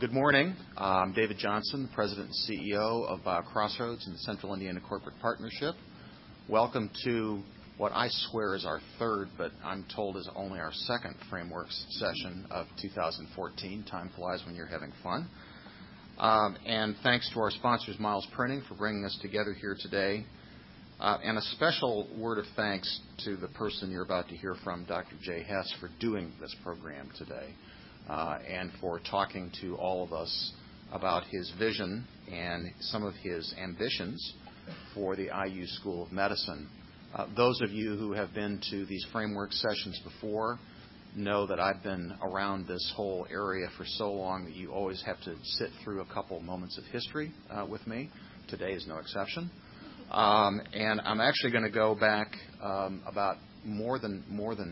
Good morning. I'm David Johnson, the President and CEO of BioCrossroads and the Central Indiana Corporate Partnership. Welcome to what I swear is our third, but I'm told is only our second Frameworks session of 2014. Time flies when you're having fun. And thanks to our sponsors, Miles Printing, for bringing us together here today. And a special word of thanks to the person you're about to hear from, Dr. Jay Hess, for doing this program today. And for talking to all of us about his vision and some of his ambitions for the IU School of Medicine. Those of you who have been to these framework sessions before know that I've been around this whole area for so long that you always have to sit through a couple moments of history with me. Today is no exception. And I'm actually going to go back about more than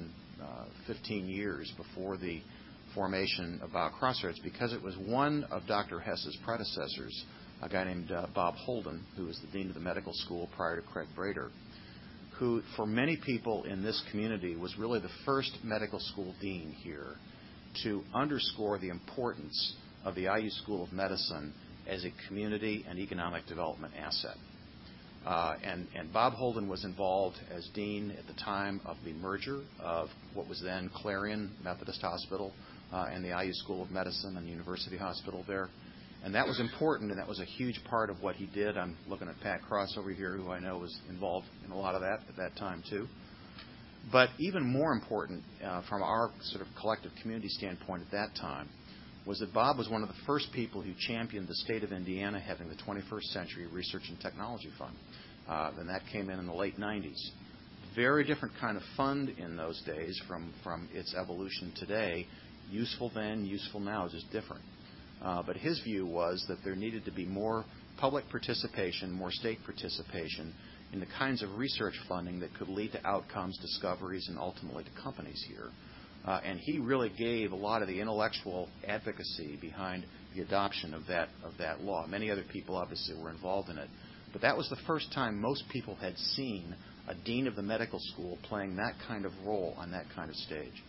15 years before the formation of BioCrossroads, because it was one of Dr. Hess's predecessors, a guy named Bob Holden, who was the dean of the medical school prior to Craig Brader, who for many people in this community was really the first medical school dean here to underscore the importance of the IU School of Medicine as a community and economic development asset. And Bob Holden was involved as dean at the time of the merger of what was then Clarion Methodist Hospital and the IU School of Medicine and the University Hospital there. And that was important, and that was a huge part of what he did. I'm looking at Pat Cross over here, who I know was involved in a lot of that at that time, too. But even more important from our sort of collective community standpoint at that time was that Bob was one of the first people who championed the state of Indiana having the 21st Century Research and Technology Fund. And that came in the late 90s. Very different kind of fund in those days from its evolution today. Useful then, useful now, just different. But his view was that there needed to be more public participation, more state participation in the kinds of research funding that could lead to outcomes, discoveries, and ultimately to companies here. And he really gave a lot of the intellectual advocacy behind the adoption of that law. Many other people obviously were involved in it. But that was the first time most people had seen a dean of the medical school playing that kind of role on that kind of stage.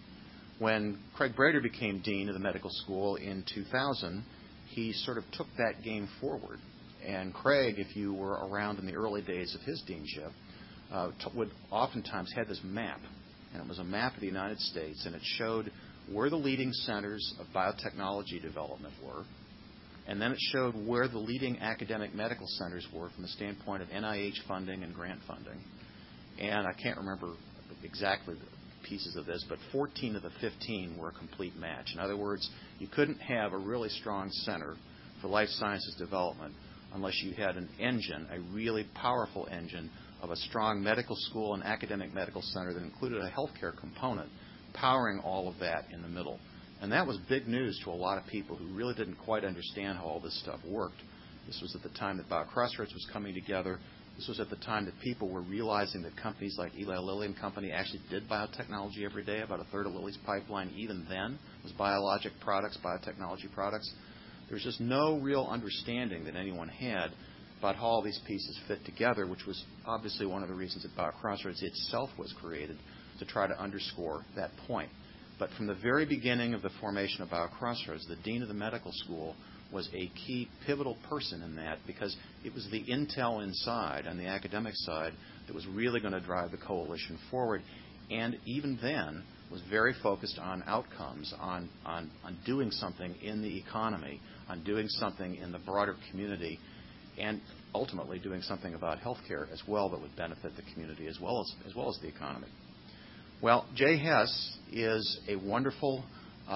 When Craig Brader became dean of the medical school in 2000, he sort of took that game forward. And Craig, if you were around in the early days of his deanship, would oftentimes have this map. And it was a map of the United States, and it showed where the leading centers of biotechnology development were. And then it showed where the leading academic medical centers were from the standpoint of NIH funding and grant funding. And I can't remember exactly the pieces of this, but 14 of the 15 were a complete match. In other words, you couldn't have a really strong center for life sciences development unless you had an engine, a really powerful engine of a strong medical school and academic medical center that included a healthcare component powering all of that in the middle. And that was big news to a lot of people who really didn't quite understand how all this stuff worked. This was at the time that BioCrossroads was coming together. This was at the time that people were realizing that companies like Eli Lilly and Company actually did biotechnology every day. About a third of Lilly's pipeline, even then, was biologic products, biotechnology products. There was just no real understanding that anyone had about how all these pieces fit together, which was obviously one of the reasons that BioCrossroads itself was created, to try to underscore that point. But from the very beginning of the formation of BioCrossroads, the dean of the medical school was a key pivotal person in that, because it was the intel inside on the academic side that was really going to drive the coalition forward, and even then was very focused on outcomes, on doing something in the economy, on doing something in the broader community, and ultimately doing something about healthcare as well that would benefit the community as well as the economy. Well, Jay Hess is a wonderful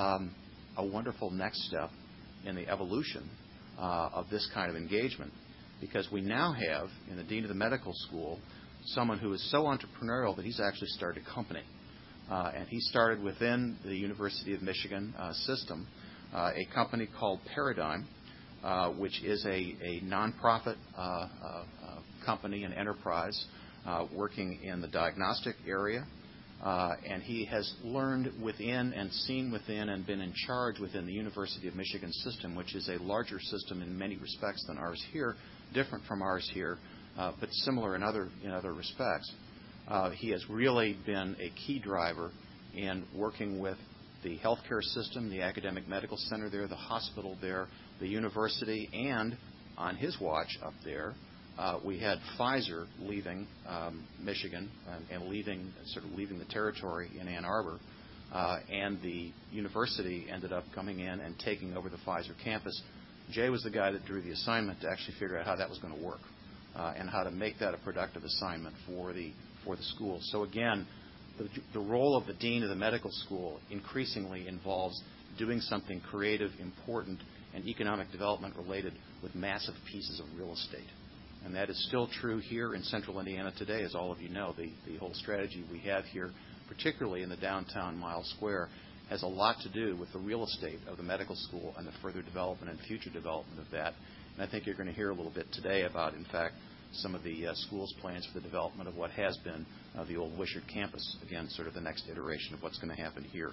next step in the evolution of this kind of engagement, because we now have in the dean of the medical school someone who is so entrepreneurial that he's actually started a company. And he started within the University of Michigan system a company called Paradigm, which is a nonprofit company and enterprise working in the diagnostic area. And he has learned within and seen within and been in charge within the University of Michigan system, which is a larger system in many respects than ours here, different from ours here, but similar in other respects. He has really been a key driver in working with the healthcare system, the academic medical center there, the hospital there, the university, and on his watch up there, we had Pfizer leaving Michigan and leaving the territory in Ann Arbor, and the university ended up coming in and taking over the Pfizer campus. Jay was the guy that drew the assignment to actually figure out how that was going to work and how to make that a productive assignment for the school. So again, the role of the dean of the medical school increasingly involves doing something creative, important, and economic development related with massive pieces of real estate. And that is still true here in central Indiana today, as all of you know. The whole strategy we have here, particularly in the downtown Mile Square, has a lot to do with the real estate of the medical school and the further development and future development of that. And I think you're going to hear a little bit today about, in fact, some of the school's plans for the development of what has been the old Wishart campus. Again, sort of the next iteration of what's going to happen here.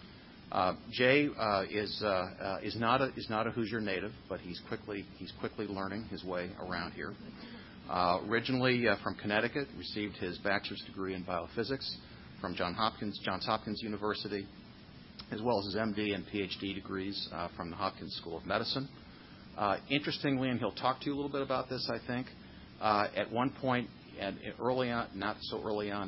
Jay is not a Hoosier native, but he's quickly learning his way around here. Originally from Connecticut, received his bachelor's degree in biophysics from Johns Hopkins University, as well as his MD and PhD degrees from the Hopkins School of Medicine. Interestingly, and he'll talk to you a little bit about this, I think, at one point, and early on, not so early on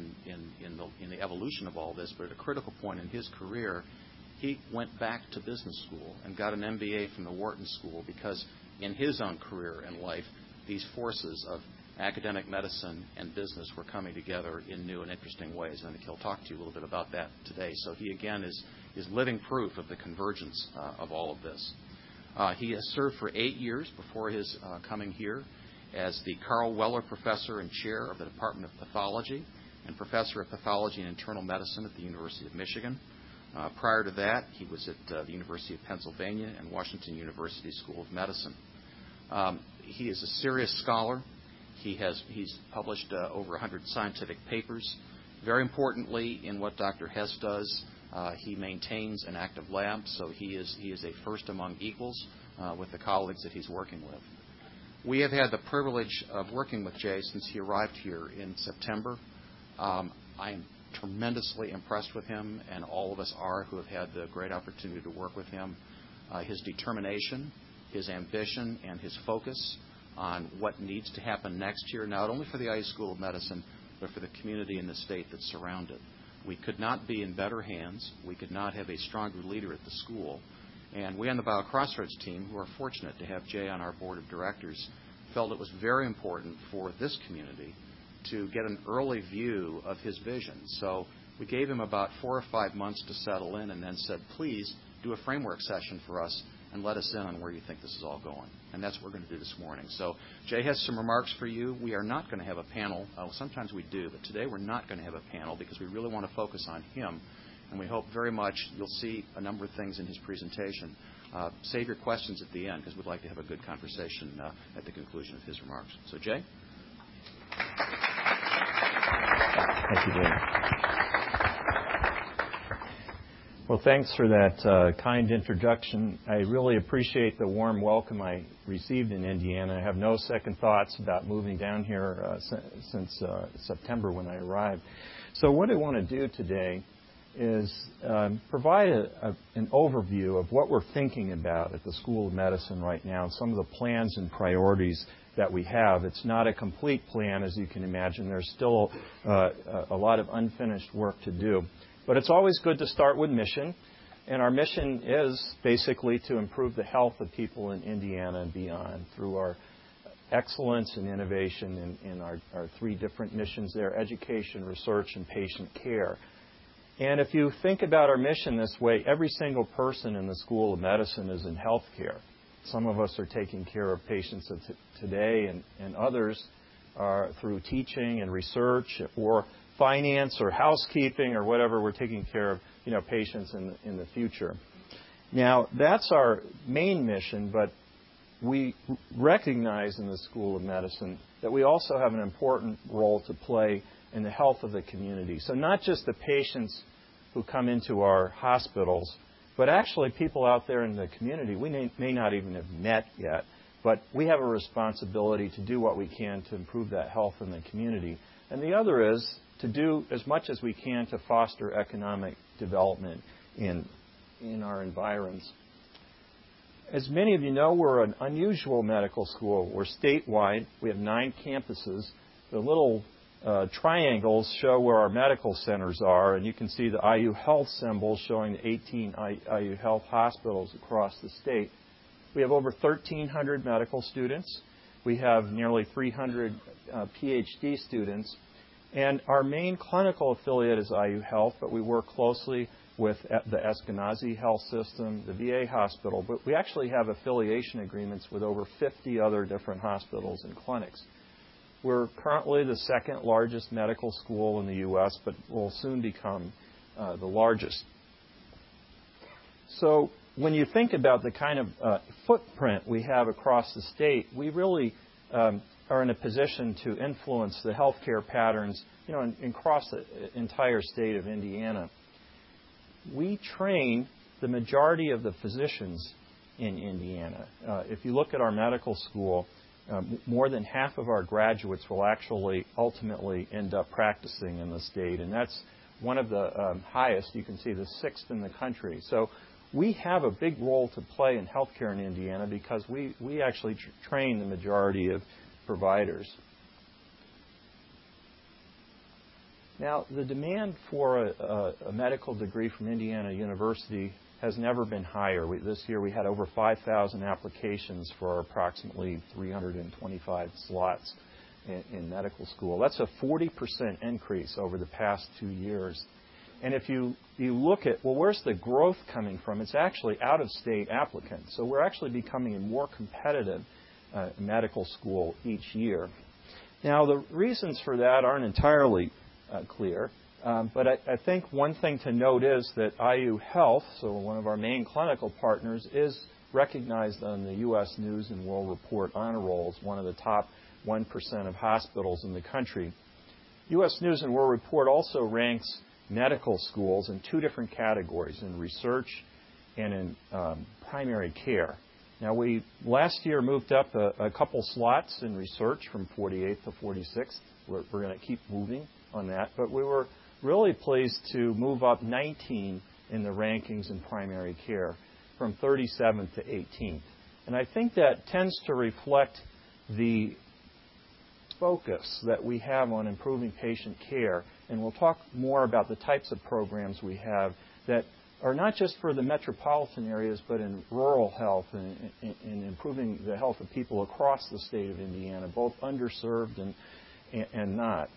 in the evolution of all this, but at a critical point in his career, he went back to business school and got an MBA from the Wharton School because in his own career and life, these forces of academic medicine and business were coming together in new and interesting ways. And I think he'll talk to you a little bit about that today. So he, again, is living proof of the convergence of all of this. He has served for 8 years before his coming here as the Carl Weller Professor and Chair of the Department of Pathology and Professor of Pathology and Internal Medicine at the University of Michigan. Prior to that, he was at the University of Pennsylvania and Washington University School of Medicine. He is a serious scholar. He's published over 100 scientific papers. Very importantly, in what Dr. Hess does, he maintains an active lab, so he is a first among equals with the colleagues that he's working with. We have had the privilege of working with Jay since he arrived here in September. I am tremendously impressed with him, and all of us are who have had the great opportunity to work with him. His determination, his ambition, and his focus on what needs to happen next year, not only for the IU School of Medicine, but for the community and the state that's surrounded. We could not be in better hands. We could not have a stronger leader at the school. And we on the BioCrossroads team, who are fortunate to have Jay on our board of directors, felt it was very important for this community to get an early view of his vision. So we gave him about 4 or 5 months to settle in and then said, please do a framework session for us and let us in on where you think this is all going. And that's what we're going to do this morning. So Jay has some remarks for you. We are not going to have a panel. Sometimes we do, but today we're not going to have a panel because we really want to focus on him. And we hope very much you'll see a number of things in his presentation. Save your questions at the end because we'd like to have a good conversation at the conclusion of his remarks. So, Jay? Thank you, Jay. Well, thanks for that kind introduction. I really appreciate the warm welcome I received in Indiana. I have no second thoughts about moving down here since September when I arrived. So what I want to do today is provide an overview of what we're thinking about at the School of Medicine right now, some of the plans and priorities that we have. It's not a complete plan, as you can imagine. There's still a lot of unfinished work to do. But it's always good to start with mission. And our mission is basically to improve the health of people in Indiana and beyond through our excellence and innovation in our 3 different missions there: education, research, and patient care. And if you think about our mission this way, every single person in the School of Medicine is in healthcare. Some of us are taking care of patients today, and others are through teaching and research or finance or housekeeping or whatever. We're taking care of patients in the future. Now, that's our main mission, but we recognize in the School of Medicine that we also have an important role to play in the health of the community. So not just the patients who come into our hospitals, but actually people out there in the community we may not even have met yet, but we have a responsibility to do what we can to improve that health in the community. And the other is to do as much as we can to foster economic development in our environs. As many of you know, we're an unusual medical school. We're statewide. We have 9 campuses. The little triangles show where our medical centers are, and you can see the IU Health symbol showing the 18 IU Health hospitals across the state. We have over 1,300 medical students. We have nearly 300 PhD students. And our main clinical affiliate is IU Health, but we work closely with the Eskenazi Health System, the VA hospital, but we actually have affiliation agreements with over 50 other different hospitals and clinics. We're currently the second largest medical school in the U.S., but will soon become the largest. So when you think about the kind of footprint we have across the state, we really are in a position to influence the healthcare patterns, across the entire state of Indiana. We train the majority of the physicians in Indiana. If you look at our medical school, more than half of our graduates will actually ultimately end up practicing in the state, and that's one of the highest. You can see the 6th in the country. So we have a big role to play in healthcare in Indiana because we actually train the majority of providers. Now, the demand for a medical degree from Indiana University has never been higher. This year we had over 5,000 applications for approximately 325 slots in medical school. That's a 40% increase over the past 2 years. And if you look at, where's the growth coming from? It's actually out-of-state applicants. So we're actually becoming a more competitive medical school each year. Now, the reasons for that aren't entirely clear. But I think one thing to note is that IU Health, so one of our main clinical partners, is recognized on the U.S. News and World Report honor roll as one of the top 1% of hospitals in the country. U.S. News and World Report also ranks medical schools in 2 different categories, in research and in primary care. Now, we last year moved up a couple slots in research from 48th to 46th. We're going to keep moving on that, but we were really pleased to move up 19 in the rankings in primary care from 37th to 18th. And I think that tends to reflect the focus that we have on improving patient care. And we'll talk more about the types of programs we have that are not just for the metropolitan areas, but in rural health and in improving the health of people across the state of Indiana, both underserved and not.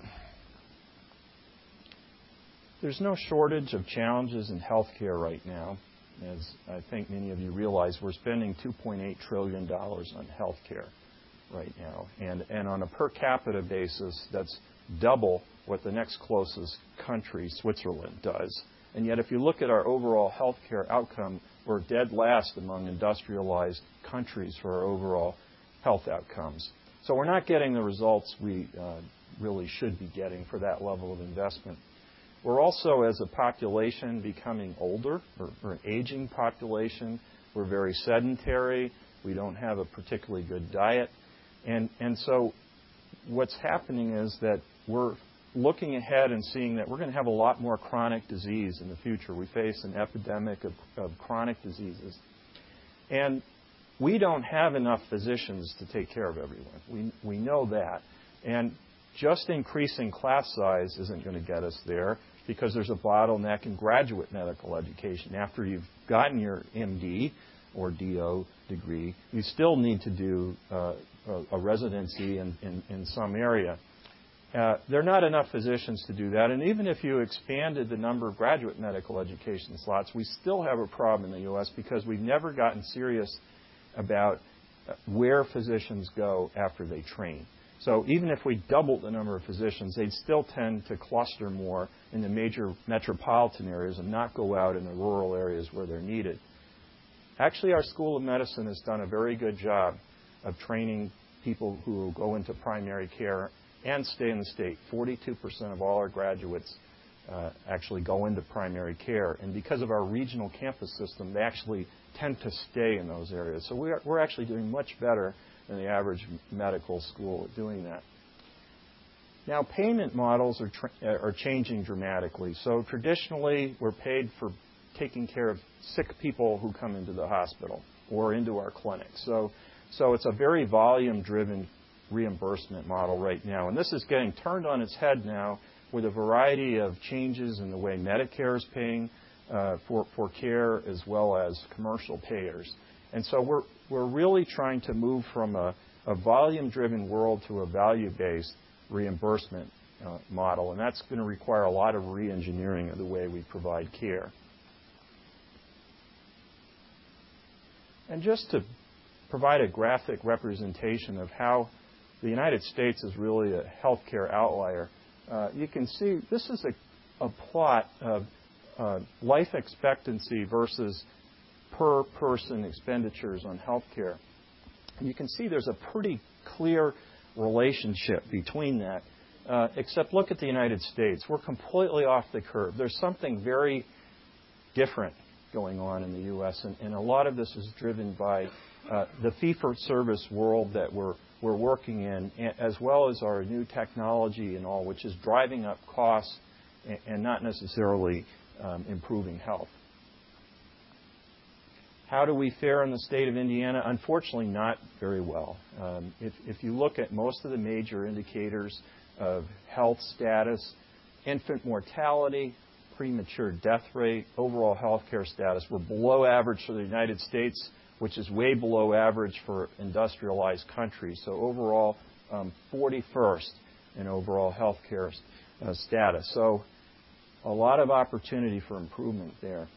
There's no shortage of challenges in healthcare right now. As I think many of you realize, we're spending $2.8 trillion on healthcare right now. And on a per capita basis, that's double what the next closest country, Switzerland, does. And yet, if you look at our overall healthcare outcome, we're dead last among industrialized countries for our overall health outcomes. So we're not getting the results we really should be getting for that level of investment. We're also, as a population, becoming older. We're an aging population. We're very sedentary. We don't have a particularly good diet. And so what's happening is that we're looking ahead and seeing that we're going to have a lot more chronic disease in the future. We face an epidemic of chronic diseases. And we don't have enough physicians to take care of everyone. We know that. And just increasing class size isn't going to get us there because there's a bottleneck in graduate medical education. After you've gotten your MD or DO degree, you still need to do a residency in some area. There are not enough physicians to do that. And even if you expanded the number of graduate medical education slots, we still have a problem in the U.S. because we've never gotten serious about where physicians go after they train. So even if we doubled the number of physicians, they'd still tend to cluster more in the major metropolitan areas and not go out in the rural areas where they're needed. Actually, our School of Medicine has done a very good job of training people who will go into primary care and stay in the state. 42% of all our graduates actually go into primary care. And because of our regional campus system, they actually tend to stay in those areas. So we're actually doing much better than the average medical school at doing that. Now, payment models are changing dramatically. So traditionally, we're paid for taking care of sick people who come into the hospital or into our clinics. So it's a very volume-driven reimbursement model right now. And this is getting turned on its head now with a variety of changes in the way Medicare is paying for care as well as commercial payers. And so we're really trying to move from a volume-driven world to a value-based reimbursement model, and that's going to require a lot of re-engineering of the way we provide care. And just to provide a graphic representation of how the United States is really a healthcare outlier, you can see this is a plot of life expectancy versus per person expenditures on healthcare. You can see there's a pretty clear relationship between that, except look at the United States. We're completely off the curve. There's something very different going on in the U.S., and a lot of this is driven by the fee-for-service world that we're working in, as well as our new technology and all, which is driving up costs and not necessarily improving health. How do we fare in the state of Indiana? Unfortunately, not very well. If you look at most of the major indicators of health status, infant mortality, premature death rate, overall health care status, we're below average for the United States, which is way below average for industrialized countries. So overall, 41st in overall health care status. So a lot of opportunity for improvement there.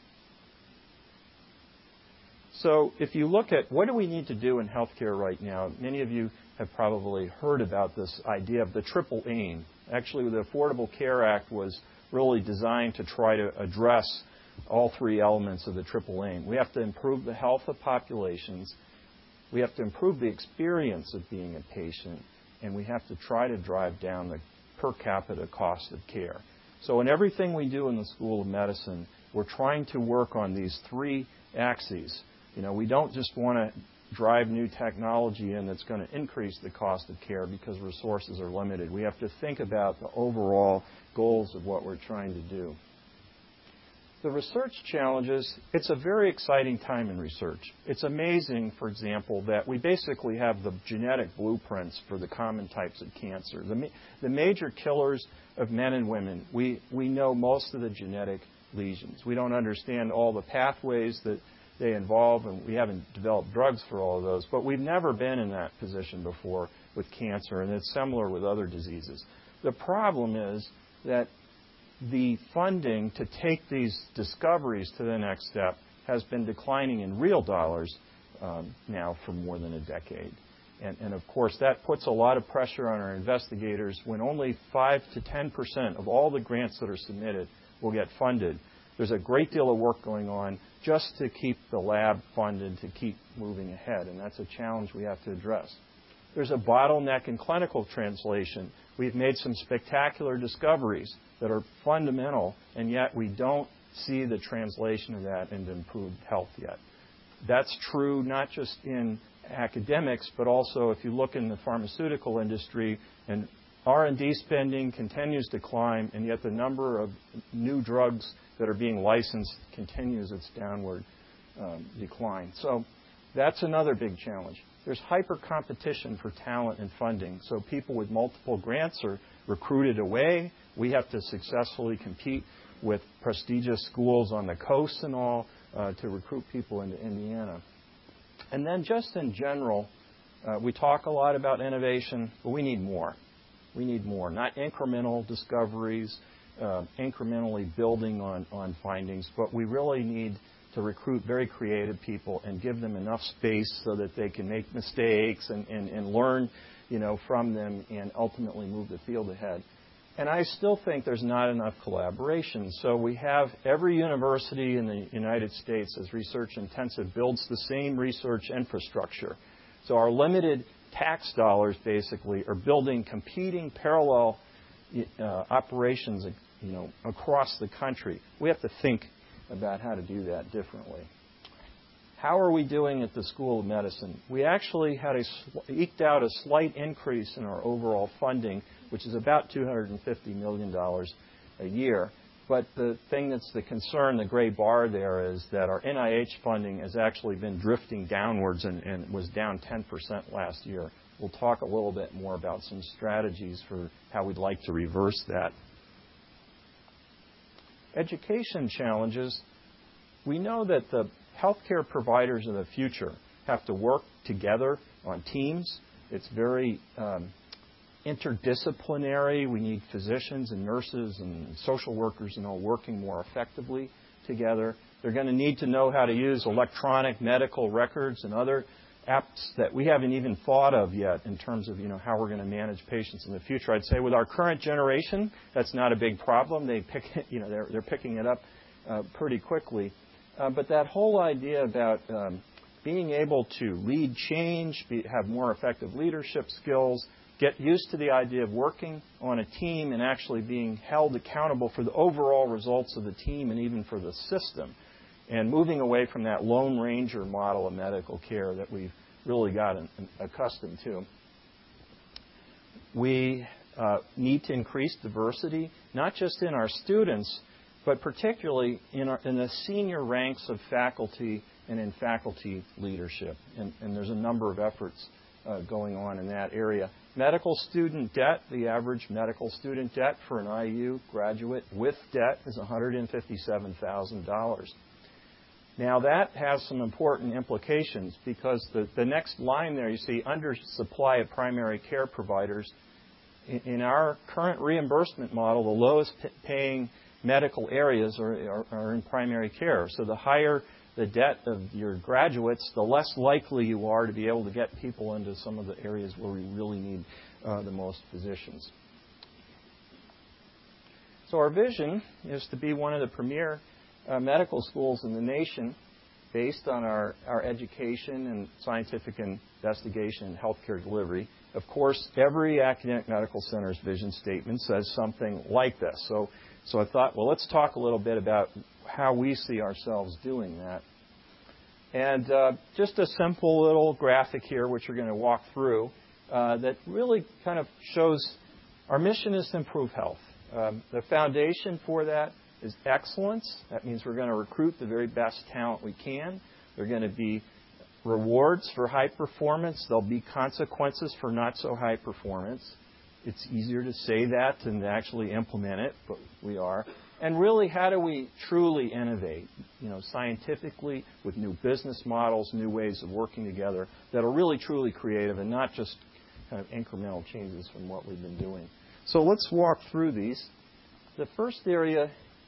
So if you look at what do we need to do in healthcare right now, many of you have probably heard about this idea of the triple aim. Actually, the Affordable Care Act was really designed to try to address all three elements of the triple aim. We have to improve the health of populations, we have to improve the experience of being a patient, and we have to try to drive down the per capita cost of care. So in everything we do in the School of Medicine, we're trying to work on these three axes. You know, we don't just want to drive new technology in that's going to increase the cost of care because resources are limited. We have to think about the overall goals of what we're trying to do. The research challenges, it's a very exciting time in research. It's amazing, for example, that we basically have the genetic blueprints for the common types of cancer. The major killers of men and women, we know most of the genetic lesions. We don't understand all the pathways that they involve, and we haven't developed drugs for all of those, but we've never been in that position before with cancer, and it's similar with other diseases. The problem is that the funding to take these discoveries to the next step has been declining in real dollars now for more than a decade. And of course, that puts a lot of pressure on our investigators when only 5 to 10% of all the grants that are submitted will get funded. There's a great deal of work going on just to keep the lab funded, to keep moving ahead, and that's a challenge we have to address. There's a bottleneck in clinical translation. We've made some spectacular discoveries that are fundamental, and yet we don't see the translation of that into improved health yet. That's true not just in academics, but also if you look in the pharmaceutical industry, and R&D spending continues to climb, and yet the number of new drugs that are being licensed continues its downward decline. So that's another big challenge. There's hyper competition for talent and funding. So people with multiple grants are recruited away. We have to successfully compete with prestigious schools on the coast and all to recruit people into Indiana. And then just in general, we talk a lot about innovation, but we need more. We need more, not incremental discoveries, incrementally building on findings, but we really need to recruit very creative people and give them enough space so that they can make mistakes and learn, from them and ultimately move the field ahead. And I still think there's not enough collaboration. So we have every university in the United States as research intensive builds the same research infrastructure. So our limited tax dollars basically are building competing parallel operations, across the country. We have to think about how to do that differently. How are we doing at the School of Medicine? We actually had eked out a slight increase in our overall funding, which is about $250 million a year. But the thing that's the concern, the gray bar there, is that our NIH funding has actually been drifting downwards and was down 10% last year. We'll talk a little bit more about some strategies for how we'd like to reverse that. Education challenges. We know that the healthcare providers of the future have to work together on teams. It's very interdisciplinary. We need physicians and nurses and social workers and all working more effectively together. They're going to need to know how to use electronic medical records and other apps that we haven't even thought of yet in terms of how we're going to manage patients in the future. I'd say with our current generation, that's not a big problem. They're picking it up pretty quickly. But that whole idea about being able to lead change, have more effective leadership skills, get used to the idea of working on a team and actually being held accountable for the overall results of the team and even for the system, and moving away from that Lone Ranger model of medical care that we've really gotten accustomed to. We need to increase diversity, not just in our students, but particularly in the senior ranks of faculty and in faculty leadership. And there's a number of efforts going on in that area. Medical student debt, the average medical student debt for an IU graduate with debt is $157,000. Now that has some important implications because the next line there you see undersupply of primary care providers. In our current reimbursement model, the lowest paying medical areas are in primary care. So the higher the debt of your graduates, the less likely you are to be able to get people into some of the areas where we really need the most physicians. So our vision is to be one of the premier medical schools in the nation based on our education and scientific investigation and healthcare delivery. Of course, every academic medical center's vision statement says something like this. So I thought, well, let's talk a little bit about how we see ourselves doing that. And just a simple little graphic here, which we're going to walk through, that really kind of shows our mission is to improve health. The foundation for that is excellence. That means we're going to recruit the very best talent we can. There are going to be rewards for high performance. There'll be consequences for not so high performance. It's easier to say that than to actually implement it, but we are. And really, how do we truly innovate, scientifically with new business models, new ways of working together that are really truly creative and not just kind of incremental changes from what we've been doing. So let's walk through these. The first area,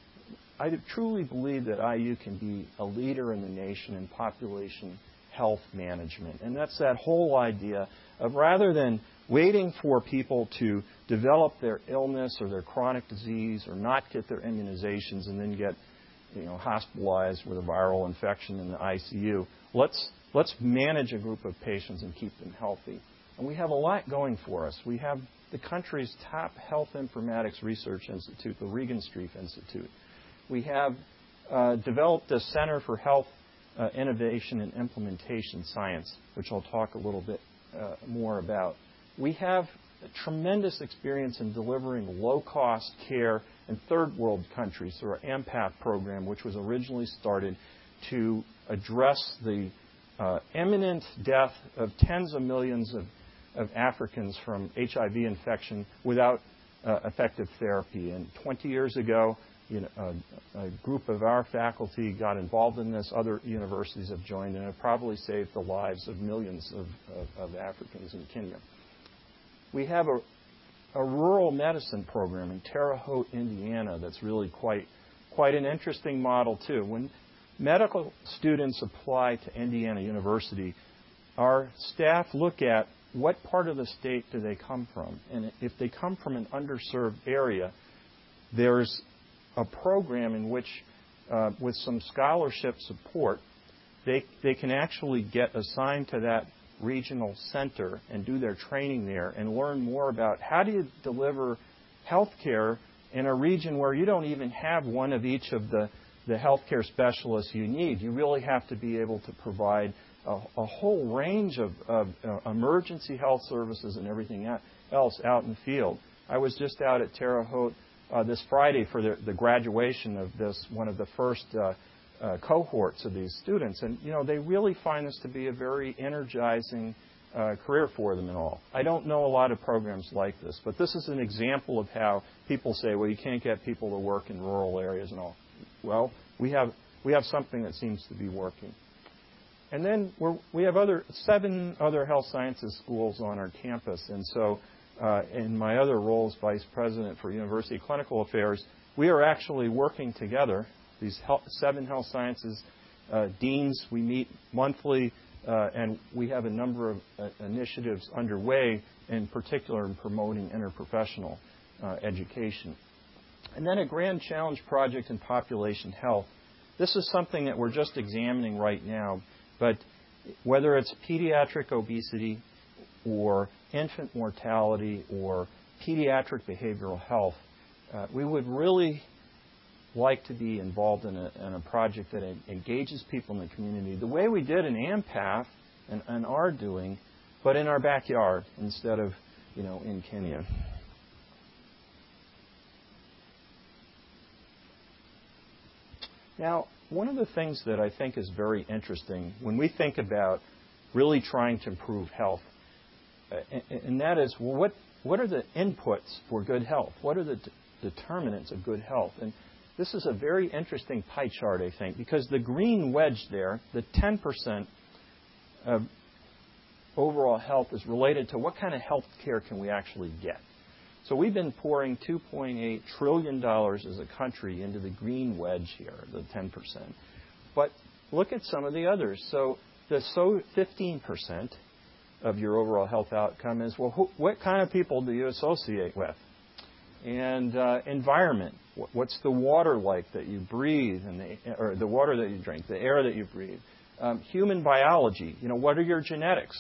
I truly believe that IU can be a leader in the nation in population health management. And that's that whole idea of rather than waiting for people to develop their illness or their chronic disease or not get their immunizations and then get hospitalized with a viral infection in the ICU, let's manage a group of patients and keep them healthy. And we have a lot going for us. We have the country's top health informatics research institute, the Regan Street Institute. We have developed a Center for Health Innovation and Implementation Science, which I'll talk a little bit more about. We have tremendous experience in delivering low-cost care in third world countries through our AMPATH program, which was originally started to address the imminent death of tens of millions of Africans from HIV infection without effective therapy. And 20 years ago, a group of our faculty got involved in this. Other universities have joined and have probably saved the lives of millions of Africans in Kenya. We have a rural medicine program in Terre Haute, Indiana, that's really quite an interesting model, too. When medical students apply to Indiana University, our staff look at what part of the state do they come from. And if they come from an underserved area, there's a program in which, with some scholarship support, they can actually get assigned to that regional center and do their training there and learn more about how do you deliver health care in a region where you don't even have one of each of the healthcare specialists you need. You really have to be able to provide a whole range of emergency health services and everything else out in the field. I was just out at Terre Haute this Friday for the graduation of one of the first cohorts of these students. And, they really find this to be a very energizing career for them and all. I don't know a lot of programs like this, but this is an example of how people say, well, you can't get people to work in rural areas and all. Well, we have something that seems to be working. And then we have 7 other health sciences schools on our campus. And so in my other role as Vice President for University Clinical Affairs, we are actually working together, these 7 health sciences deans. We meet monthly, and we have a number of initiatives underway, in particular in promoting interprofessional education. And then a grand challenge project in population health. This is something that we're just examining right now, but whether it's pediatric obesity or infant mortality or pediatric behavioral health, we would really like to be involved in a project that engages people in the community the way we did in AMPATH and are doing, but in our backyard instead of, in Kenya. Now, one of the things that I think is very interesting when we think about really trying to improve health, and that is, well, what are the inputs for good health? What are the determinants of good health? And this is a very interesting pie chart, I think, because the green wedge there, the 10% of overall health, is related to what kind of health care can we actually get. So we've been pouring $2.8 trillion as a country into the green wedge here, the 10%. But look at some of the others. So the 15% of your overall health outcome is, well, what kind of people do you associate with? And environment. What's the water like that you breathe, or the water that you drink, the air that you breathe? Human biology. What are your genetics?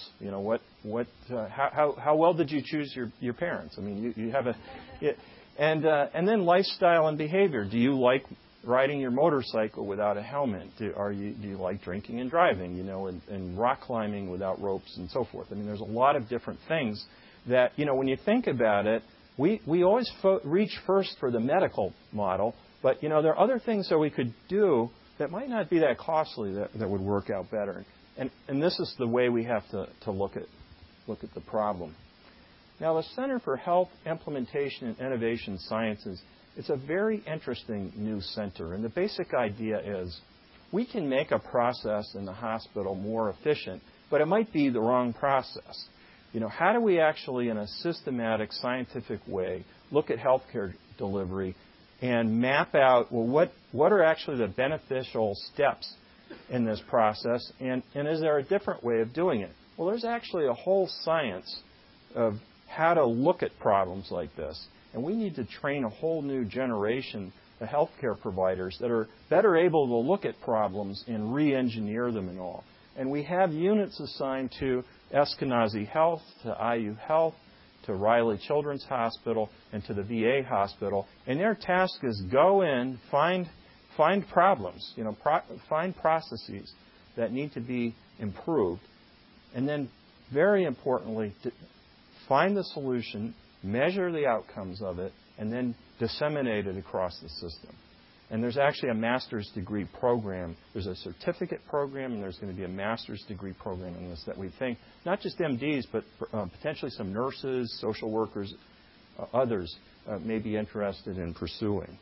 How well did you choose your parents? I mean, you have and then lifestyle and behavior. Do you like riding your motorcycle without a helmet? Do you like drinking and driving? And rock climbing without ropes and so forth. I mean, there's a lot of different things that when you think about it, we always reach first for the medical model, but there are other things that we could do that might not be that costly that would work out better. And this is the way we have to look at the problem. Now, the Center for Health Implementation and Innovation Sciences, it's a very interesting new center. And the basic idea is we can make a process in the hospital more efficient, but it might be the wrong process. How do we actually, in a systematic, scientific way, look at healthcare delivery and map out, well, what are actually the beneficial steps in this process, and is there a different way of doing it? Well, there's actually a whole science of how to look at problems like this, and we need to train a whole new generation of healthcare providers that are better able to look at problems and re-engineer them and all. And we have units assigned to Eskenazi Health, to IU Health, to Riley Children's Hospital, and to the VA hospital. And their task is go in, find problems, find processes that need to be improved, and then, very importantly, find the solution, measure the outcomes of it, and then disseminate it across the system. And there's actually a master's degree program. There's a certificate program, and there's going to be a master's degree program in this that we think, not just MDs, but potentially some nurses, social workers, others may be interested in pursuing.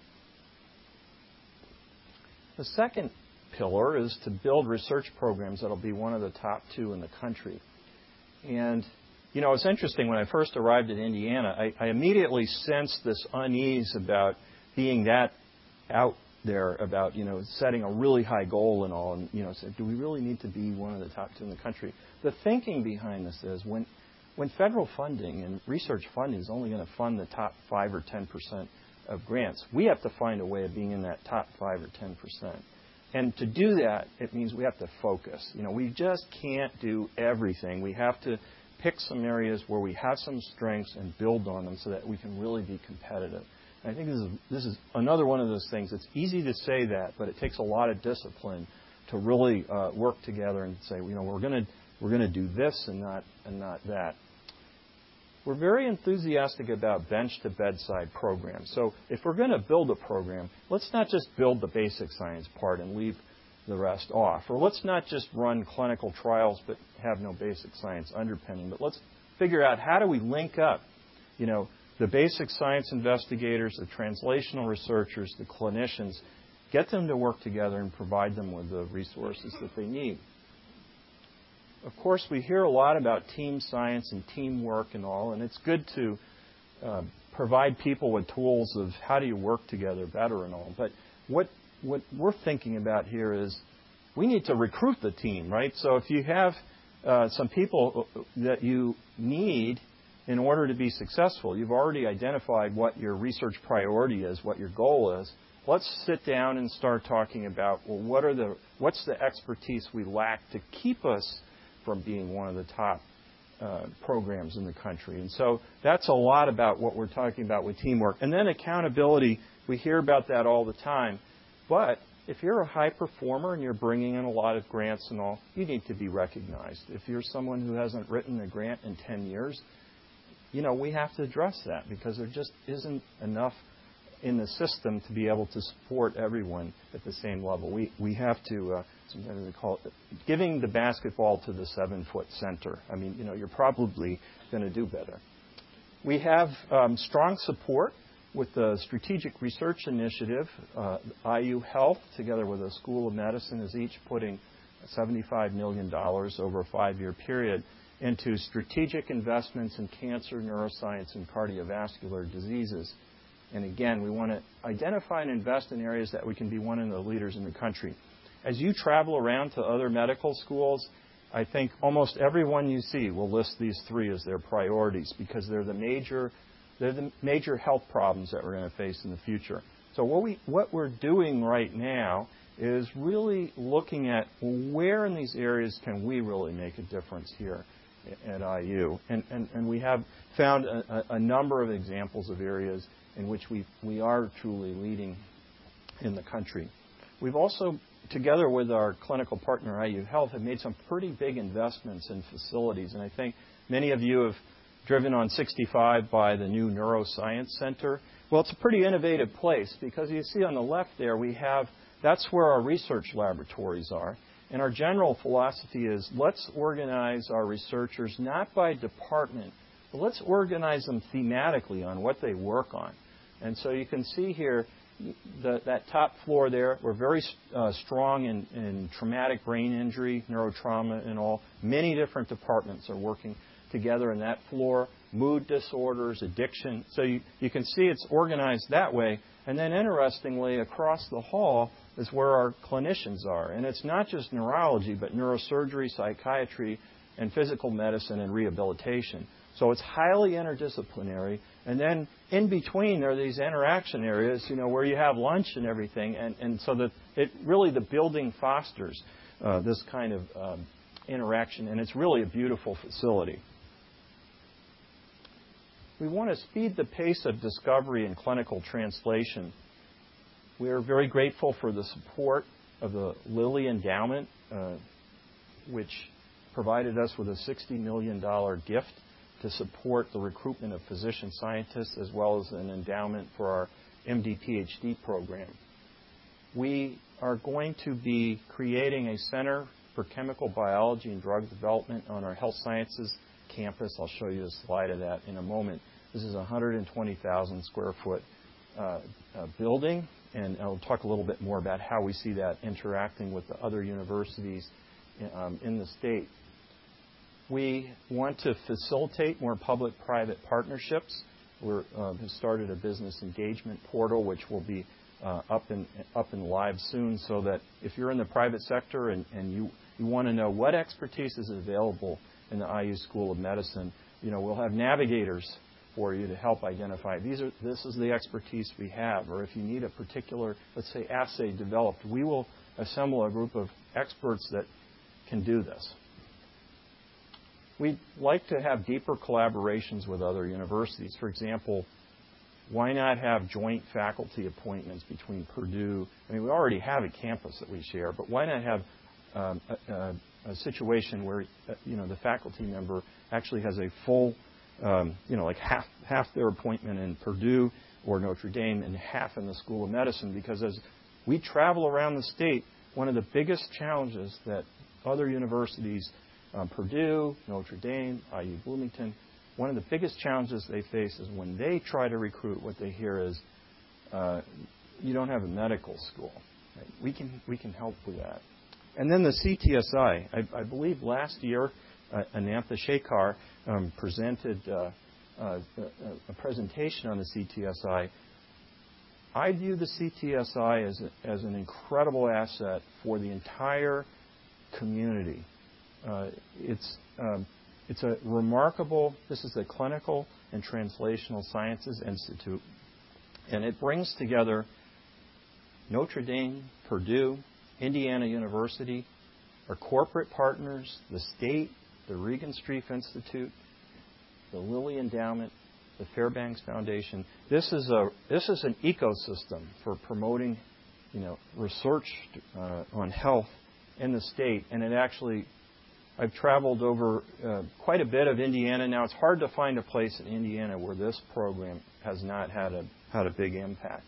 The second pillar is to build research programs that will be one of the top 2 in the country. And, it's interesting. When I first arrived in Indiana, I immediately sensed this unease about being that out there about, setting a really high goal and all, and, said, do we really need to be one of the top 2 in the country? The thinking behind this is when federal funding and research funding is only going to fund the top 5 or 10% of grants, we have to find a way of being in that top 5 or 10%. And to do that, it means we have to focus. We just can't do everything. We have to pick some areas where we have some strengths and build on them so that we can really be competitive. And I think this is another one of those things. It's easy to say that, but it takes a lot of discipline to really work together and say, we're going to do this and not that. we're very enthusiastic about bench-to-bedside programs. So if we're going to build a program, let's not just build the basic science part and leave the rest off. Or let's not just run clinical trials but have no basic science underpinning. But let's figure out how do we link up, the basic science investigators, the translational researchers, the clinicians, get them to work together and provide them with the resources that they need. Of course, we hear a lot about team science and teamwork and all, and it's good to provide people with tools of how do you work together better and all. But what we're thinking about here is we need to recruit the team, right? So if you have some people that you need in order to be successful, you've already identified what your research priority is, what your goal is. Let's sit down and start talking about, well, what's the expertise we lack to keep us from being one of the top programs in the country. And so that's a lot about what we're talking about with teamwork. And then accountability, we hear about that all the time. But if you're a high performer and you're bringing in a lot of grants and all, you need to be recognized. If you're someone who hasn't written a grant in 10 years, we have to address that because there just isn't enough in the system to be able to support everyone at the same level. We have to, sometimes we call it, giving the basketball to the 7-foot center. I mean, you're probably going to do better. We have strong support with the Strategic Research Initiative. IU Health, together with the School of Medicine, is each putting $75 million over a 5-year period into strategic investments in cancer, neuroscience, and cardiovascular diseases. And again, we want to identify and invest in areas that we can be one of the leaders in the country. As you travel around to other medical schools, I think almost everyone you see will list these 3 as their priorities because they're the major health problems that we're going to face in the future. So what we're doing right now is really looking at where in these areas can we really make a difference here at IU. And we have found a number of examples of areas in which we are truly leading in the country. We've also, together with our clinical partner, IU Health, have made some pretty big investments in facilities. And I think many of you have driven on 65 by the new Neuroscience Center. Well, it's a pretty innovative place because you see on the left there, that's where our research laboratories are. And our general philosophy is let's organize our researchers not by department, but let's organize them thematically on what they work on. And so you can see here that top floor there, we're very strong in traumatic brain injury, neurotrauma and all. Many different departments are working together in that floor, mood disorders, addiction. So you can see it's organized that way. And then interestingly, across the hall is where our clinicians are. And it's not just neurology, but neurosurgery, psychiatry, and physical medicine and rehabilitation. So it's highly interdisciplinary. And then in between, there are these interaction areas, where you have lunch and everything. And so that the building fosters this kind of interaction. And it's really a beautiful facility. We want to speed the pace of discovery and clinical translation. We are very grateful for the support of the Lilly Endowment, which provided us with a $60 million gift to support the recruitment of physician scientists as well as an endowment for our MD-PhD program. We are going to be creating a Center for Chemical Biology and Drug Development on our Health Sciences campus. I'll show you a slide of that in a moment. This is a 120,000 square foot building, and I'll talk a little bit more about how we see that interacting with the other universities in the state. We want to facilitate more public-private partnerships. We've started a business engagement portal, which will be up and live soon, so that if you're in the private sector and you want to know what expertise is available in the IU School of Medicine, we'll have navigators for you to help identify this is the expertise we have. Or if you need a particular, let's say, assay developed, we will assemble a group of experts that can do this. We'd like to have deeper collaborations with other universities. For example, why not have joint faculty appointments between Purdue? We already have a campus that we share, but why not have a situation where the faculty member actually has a full like half their appointment in Purdue or Notre Dame and half in the School of Medicine, because as we travel around the state, one of the biggest challenges that other universities, Purdue, Notre Dame, IU Bloomington, one of the biggest challenges they face is when they try to recruit, what they hear is, you don't have a medical school. Right? We can help with that. And then the CTSI. I believe last year, Anantha Shekhar presented a presentation on the CTSI. I view the CTSI as an incredible asset for the entire community. It's a remarkable. This is the Clinical and Translational Sciences Institute, and it brings together Notre Dame, Purdue, Indiana University, our corporate partners, the state, the Regan Streif Institute, the Lilly Endowment, the Fairbanks Foundation. This is an ecosystem for promoting, research on health in the state, and it actually. I've traveled over quite a bit of Indiana. Now, it's hard to find a place in Indiana where this program has not had a big impact.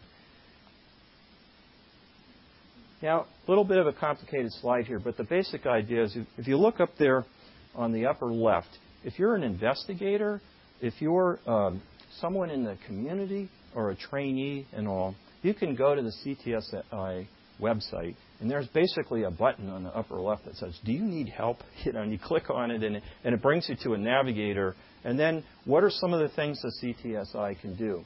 Now, a little bit of a complicated slide here, but the basic idea is if you look up there on the upper left, if you're an investigator, if you're someone in the community or a trainee and all, you can go to the CTSI website, and there's basically a button on the upper left that says, do you need help? And you click on it, and it brings you to a navigator. And then what are some of the things the CTSI can do?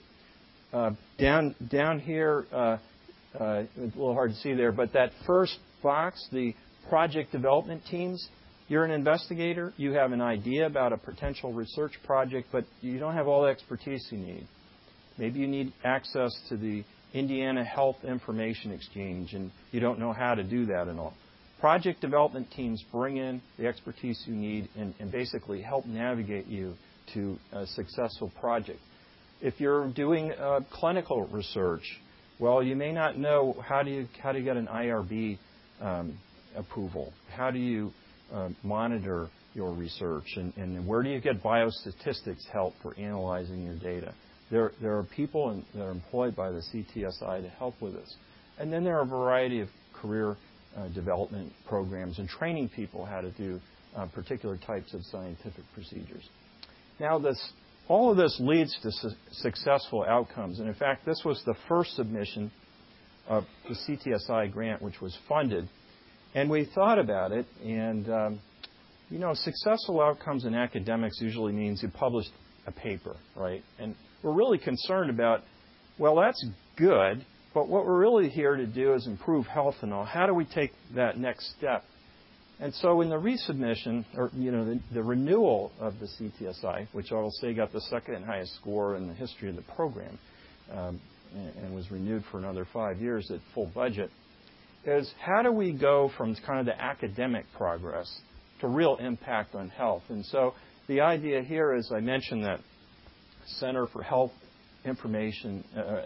Down here, it's a little hard to see there, but that first box, the project development teams, you're an investigator, you have an idea about a potential research project, but you don't have all the expertise you need. Maybe you need access to the Indiana Health Information Exchange, and you don't know how to do that and all. Project development teams bring in the expertise you need and basically help navigate you to a successful project. If you're doing clinical research, well, you may not know how do you get an IRB approval. How do you monitor your research, and where do you get biostatistics help for analyzing your data? There are people that are employed by the CTSI to help with this. And then there are a variety of career development programs and training people how to do particular types of scientific procedures. Now, all of this leads to successful outcomes. And in fact, this was the first submission of the CTSI grant, which was funded. And we thought about it, and successful outcomes in academics usually means you published a paper, right? And we're really concerned about, well, that's good, but what we're really here to do is improve health and all. How do we take that next step? And so in the resubmission, or the renewal of the CTSI, which I will say got the second highest score in the history of the program, and was renewed for another 5 years at full budget, is how do we go from kind of the academic progress to real impact on health? And so the idea here is, I mentioned that Center for Health Innovation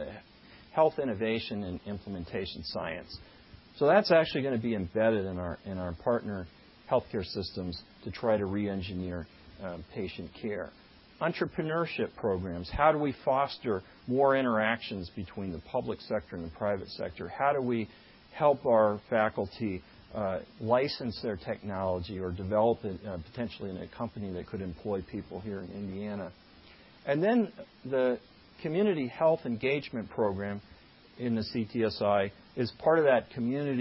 and Implementation Science. So that's actually going to be embedded in our partner healthcare systems to try to re-engineer patient care. Entrepreneurship programs. How do we foster more interactions between the public sector and the private sector? How do we help our faculty license their technology or develop it potentially in a company that could employ people here in Indiana? And then the Community Health Engagement Program in the CTSI is part of that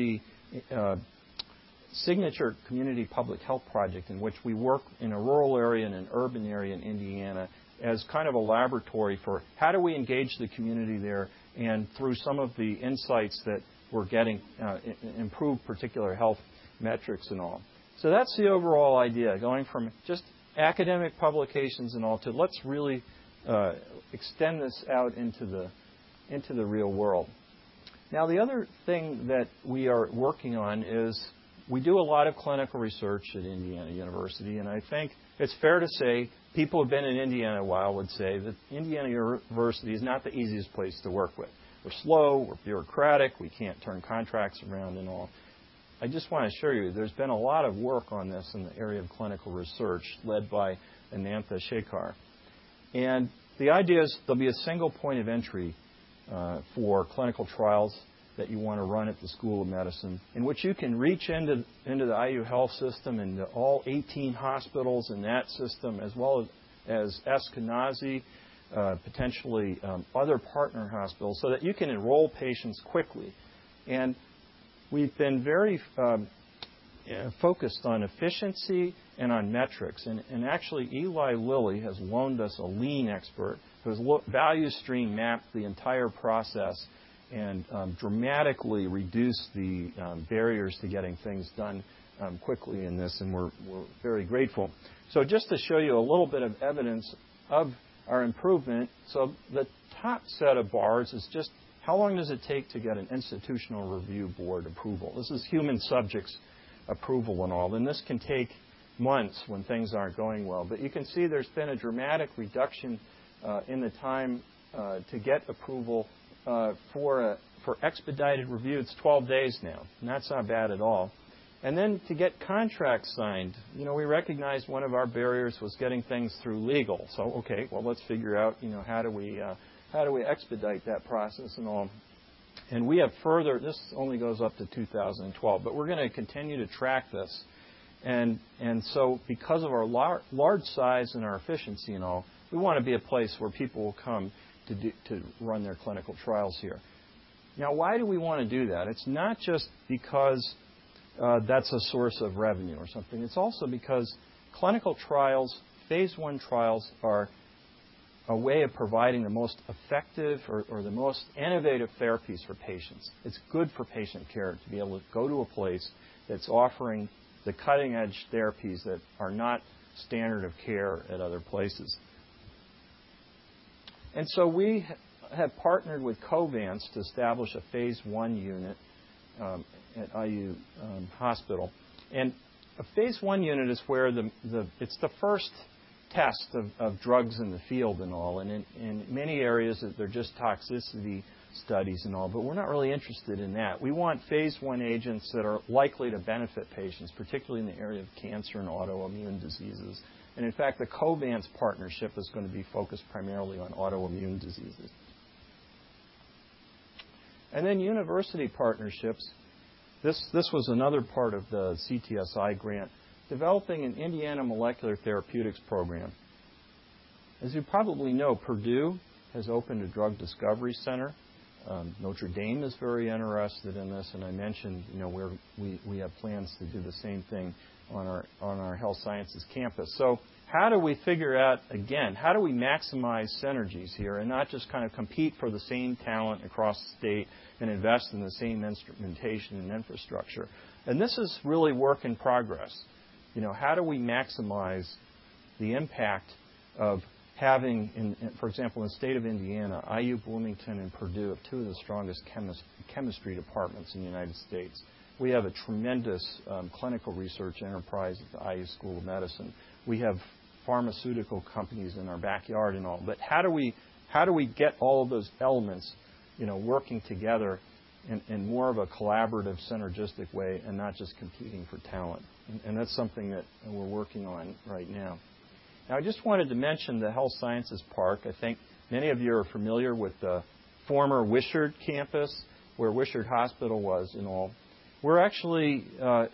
signature community public health project in which we work in a rural area and an urban area in Indiana as kind of a laboratory for how do we engage the community there, and through some of the insights that we're getting, improve particular health metrics and all. So that's the overall idea, going from just academic publications and all to let's really extend this out into the real world. Now, the other thing that we are working on is we do a lot of clinical research at Indiana University, and I think it's fair to say people who have been in Indiana a while would say that Indiana University is not the easiest place to work with. We're slow, we're bureaucratic, we can't turn contracts around and all. I just want to assure you there's been a lot of work on this in the area of clinical research led by Anantha Shekhar. And the idea is there'll be a single point of entry for clinical trials that you want to run at the School of Medicine, in which you can reach into the IU Health system and all 18 hospitals in that system, as well as Eskenazi, potentially other partner hospitals, so that you can enroll patients quickly. And we've been very focused on efficiency and on metrics. And actually, Eli Lilly has loaned us a lean expert who has value stream mapped the entire process and dramatically reduced the barriers to getting things done quickly in this, and we're very grateful. So just to show you a little bit of evidence of our improvement, so the top set of bars is just how long does it take to get an institutional review board approval. This is human subjects approval and all, and this can take months when things aren't going well. But you can see there's been a dramatic reduction in the time to get approval for expedited review. It's 12 days now, and that's not bad at all. And then to get contracts signed, we recognized one of our barriers was getting things through legal. So, okay, well, let's figure out, how do we expedite that process and all. And we have further, this only goes up to 2012, but we're going to continue to track this. And so because of our large size and our efficiency and all, we want to be a place where people will come to run their clinical trials here. Now, why do we want to do that? It's not just because that's a source of revenue or something. It's also because clinical trials, phase 1 trials, are a way of providing the most effective or the most innovative therapies for patients. It's good for patient care to be able to go to a place that's offering the cutting-edge therapies that are not standard of care at other places. And so we have partnered with Covance to establish a phase 1 unit at IU Hospital. And a phase 1 unit is where it's the first test of drugs in the field and all. And in many areas, they're just toxicity studies and all. But we're not really interested in that. We want phase 1 agents that are likely to benefit patients, particularly in the area of cancer and autoimmune diseases. And in fact, the Covance partnership is going to be focused primarily on autoimmune diseases. And then university partnerships. This was another part of the CTSI grant, developing an Indiana Molecular Therapeutics program. As you probably know, Purdue has opened a drug discovery center. Notre Dame is very interested in this, and I mentioned, we have plans to do the same thing on our health sciences campus. So how do we figure out, again, how do we maximize synergies here and not just kind of compete for the same talent across the state and invest in the same instrumentation and infrastructure? And this is really work in progress. How do we maximize the impact of having, for example, in the state of Indiana, IU Bloomington and Purdue have two of the strongest chemistry departments in the United States. We have a tremendous clinical research enterprise at the IU School of Medicine. We have pharmaceutical companies in our backyard and all. But how do we get all of those elements, working together in more of a collaborative, synergistic way and not just competing for talent? And that's something that we're working on right now. Now, I just wanted to mention the Health Sciences Park. I think many of you are familiar with the former Wishart campus, where Wishart Hospital was and all. We're actually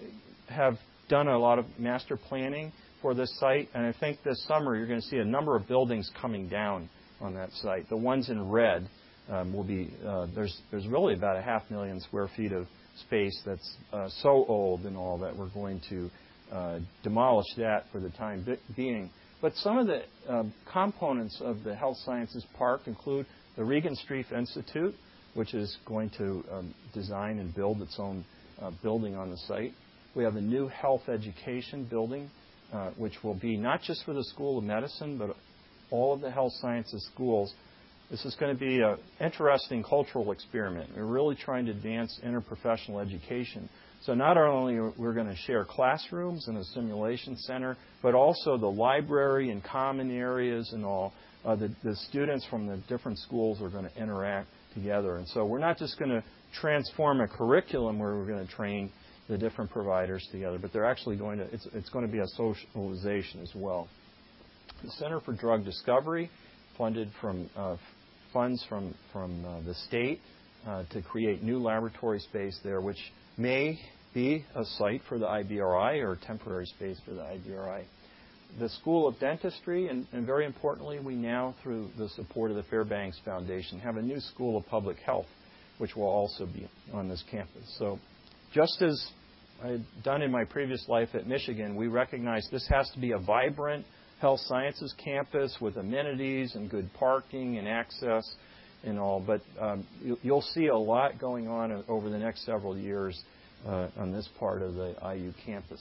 have done a lot of master planning for this site, and I think this summer you're going to see a number of buildings coming down on that site. The ones in red will be, there's really about 500,000 square feet of space that's so old and all that we're going to demolish that for the time being. But some of the components of the Health Sciences Park include the Regan Street Institute, which is going to design and build its own building on the site. We have a new health education building, which will be not just for the School of Medicine, but all of the health sciences schools. This is going to be an interesting cultural experiment. We're really trying to advance interprofessional education. So not only are we going to share classrooms and a simulation center, but also the library and common areas and all. The students from the different schools are going to interact together. And so we're not just going to transform a curriculum where we're going to train the different providers together, but they're actually going to, it's going to be a socialization as well. The Center for Drug Discovery, funded from funds from the state to create new laboratory space there, which may be a site for the IBRI or temporary space for the IBRI. The School of Dentistry, and very importantly, we now, through the support of the Fairbanks Foundation, have a new School of Public Health, which will also be on this campus. So just as I had done in my previous life at Michigan, we recognize this has to be a vibrant health sciences campus with amenities and good parking and access and all. But you'll see a lot going on over the next several years on this part of the IU campus.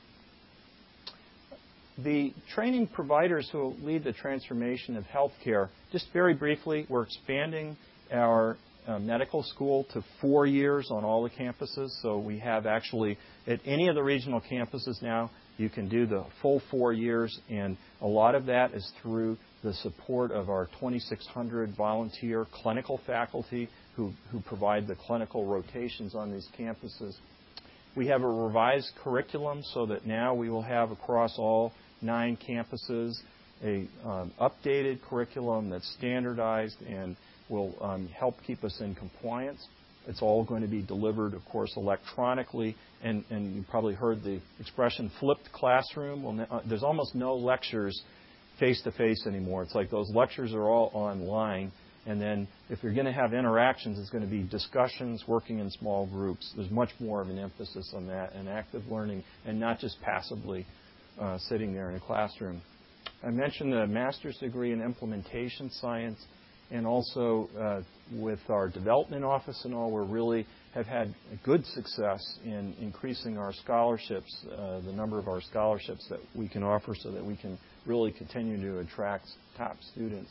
The training providers who will lead the transformation of healthcare, just very briefly, we're expanding our medical school to 4 years on all the campuses. So we have actually, at any of the regional campuses now, you can do the full 4 years, and a lot of that is through the support of our 2,600 volunteer clinical faculty who provide the clinical rotations on these campuses. We have a revised curriculum so that now we will have across all 9 campuses a updated curriculum that's standardized and will help keep us in compliance. It's all going to be delivered, of course, electronically, and you probably heard the expression flipped classroom. Well, there's almost no lectures face-to-face anymore. It's like those lectures are all online, and then if you're going to have interactions, it's going to be discussions, working in small groups. There's much more of an emphasis on that and active learning, and not just passively sitting there in a classroom. I mentioned the master's degree in implementation science, and also with our development office and all, we really have had good success in increasing our scholarships, the number of our scholarships that we can offer so that we can really continue to attract top students.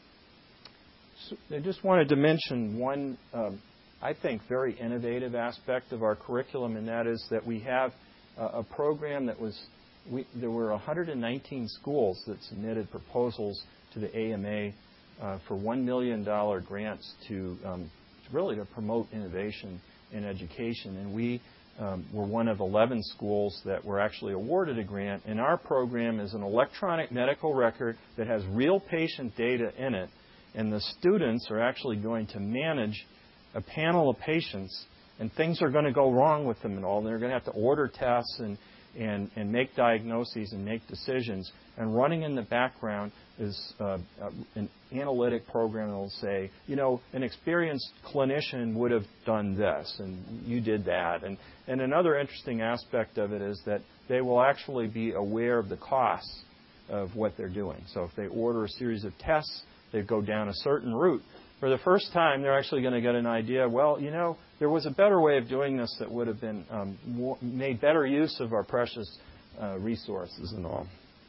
So I just wanted to mention one, I think, very innovative aspect of our curriculum, and that is that we have a program that was, there were 119 schools that submitted proposals to the AMA for $1 million grants to really to promote innovation in education. And we were one of 11 schools that were actually awarded a grant. And our program is an electronic medical record that has real patient data in it. And the students are actually going to manage a panel of patients, and things are going to go wrong with them and all. They're going to have to order tests and make diagnoses and make decisions. And running in the background is an analytic program that will say, you know, an experienced clinician would have done this, and you did that. And another interesting aspect of it is that they will actually be aware of the costs of what they're doing. So if they order a series of tests, they go down a certain route. For the first time, they're actually going to get an idea, well, you know, there was a better way of doing this that would have been made better use of our precious resources and all.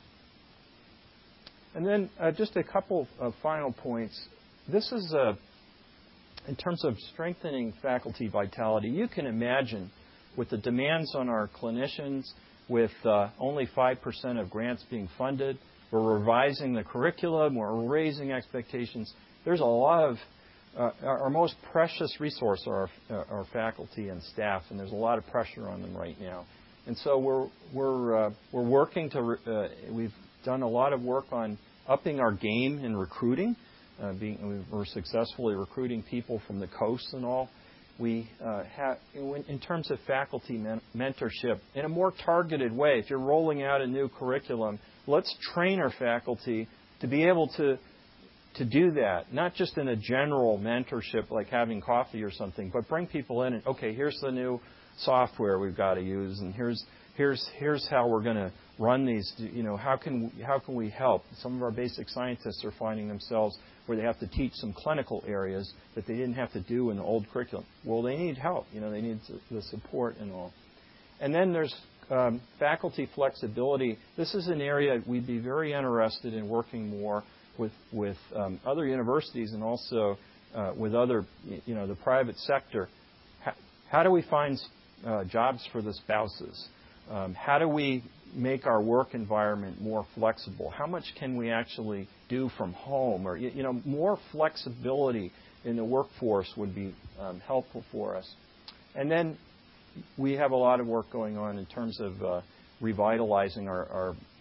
And then just a couple of final points. This is, in terms of strengthening faculty vitality, you can imagine with the demands on our clinicians, with only 5% of grants being funded, we're revising the curriculum, we're raising expectations. There's a lot of our most precious resource are our faculty and staff, and there's a lot of pressure on them right now. And so we're working to. We've done a lot of work on upping our game in recruiting. We're successfully recruiting people from the coast and all. We have, in terms of faculty mentorship, in a more targeted way. If you're rolling out a new curriculum, let's train our faculty to be able to do that, not just in a general mentorship like having coffee or something, but bring people in and, okay, here's the new software we've got to use, and here's how we're going to run these. You know, how can we help? Some of our basic scientists are finding themselves where they have to teach some clinical areas that they didn't have to do in the old curriculum. Well, they need help. You know, they need the support and all. And then there's faculty flexibility. This is an area we'd be very interested in working more with other universities and also with other, you know, the private sector. How do we find jobs for the spouses? How do we make our work environment more flexible? How much can we actually do from home? Or, you know, more flexibility in the workforce would be helpful for us. And then we have a lot of work going on in terms of revitalizing our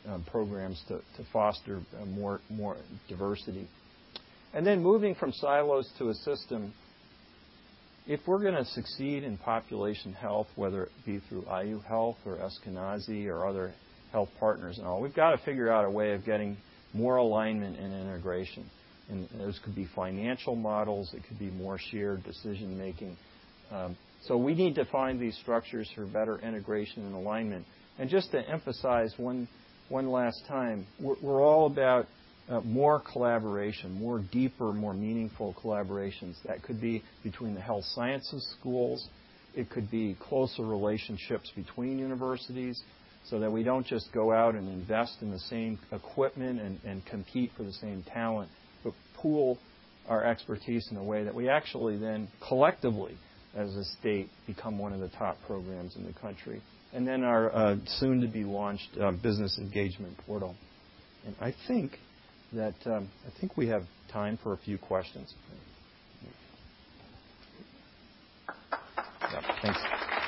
programs to foster more diversity. And then moving from silos to a system, if we're going to succeed in population health, whether it be through IU Health or Eskenazi or other health partners and all, we've got to figure out a way of getting more alignment and integration. And those could be financial models. It could be more shared decision-making. So we need to find these structures for better integration and alignment. And just to emphasize one last time, we're all about more collaboration, more deeper, more meaningful collaborations. That could be between the health sciences schools. It could be closer relationships between universities so that we don't just go out and invest in the same equipment and compete for the same talent, but pool our expertise in a way that we actually then collectively, as a state, become one of the top programs in the country. And then our soon-to-be-launched business engagement portal. And I think we have time for a few questions. Yeah, thanks.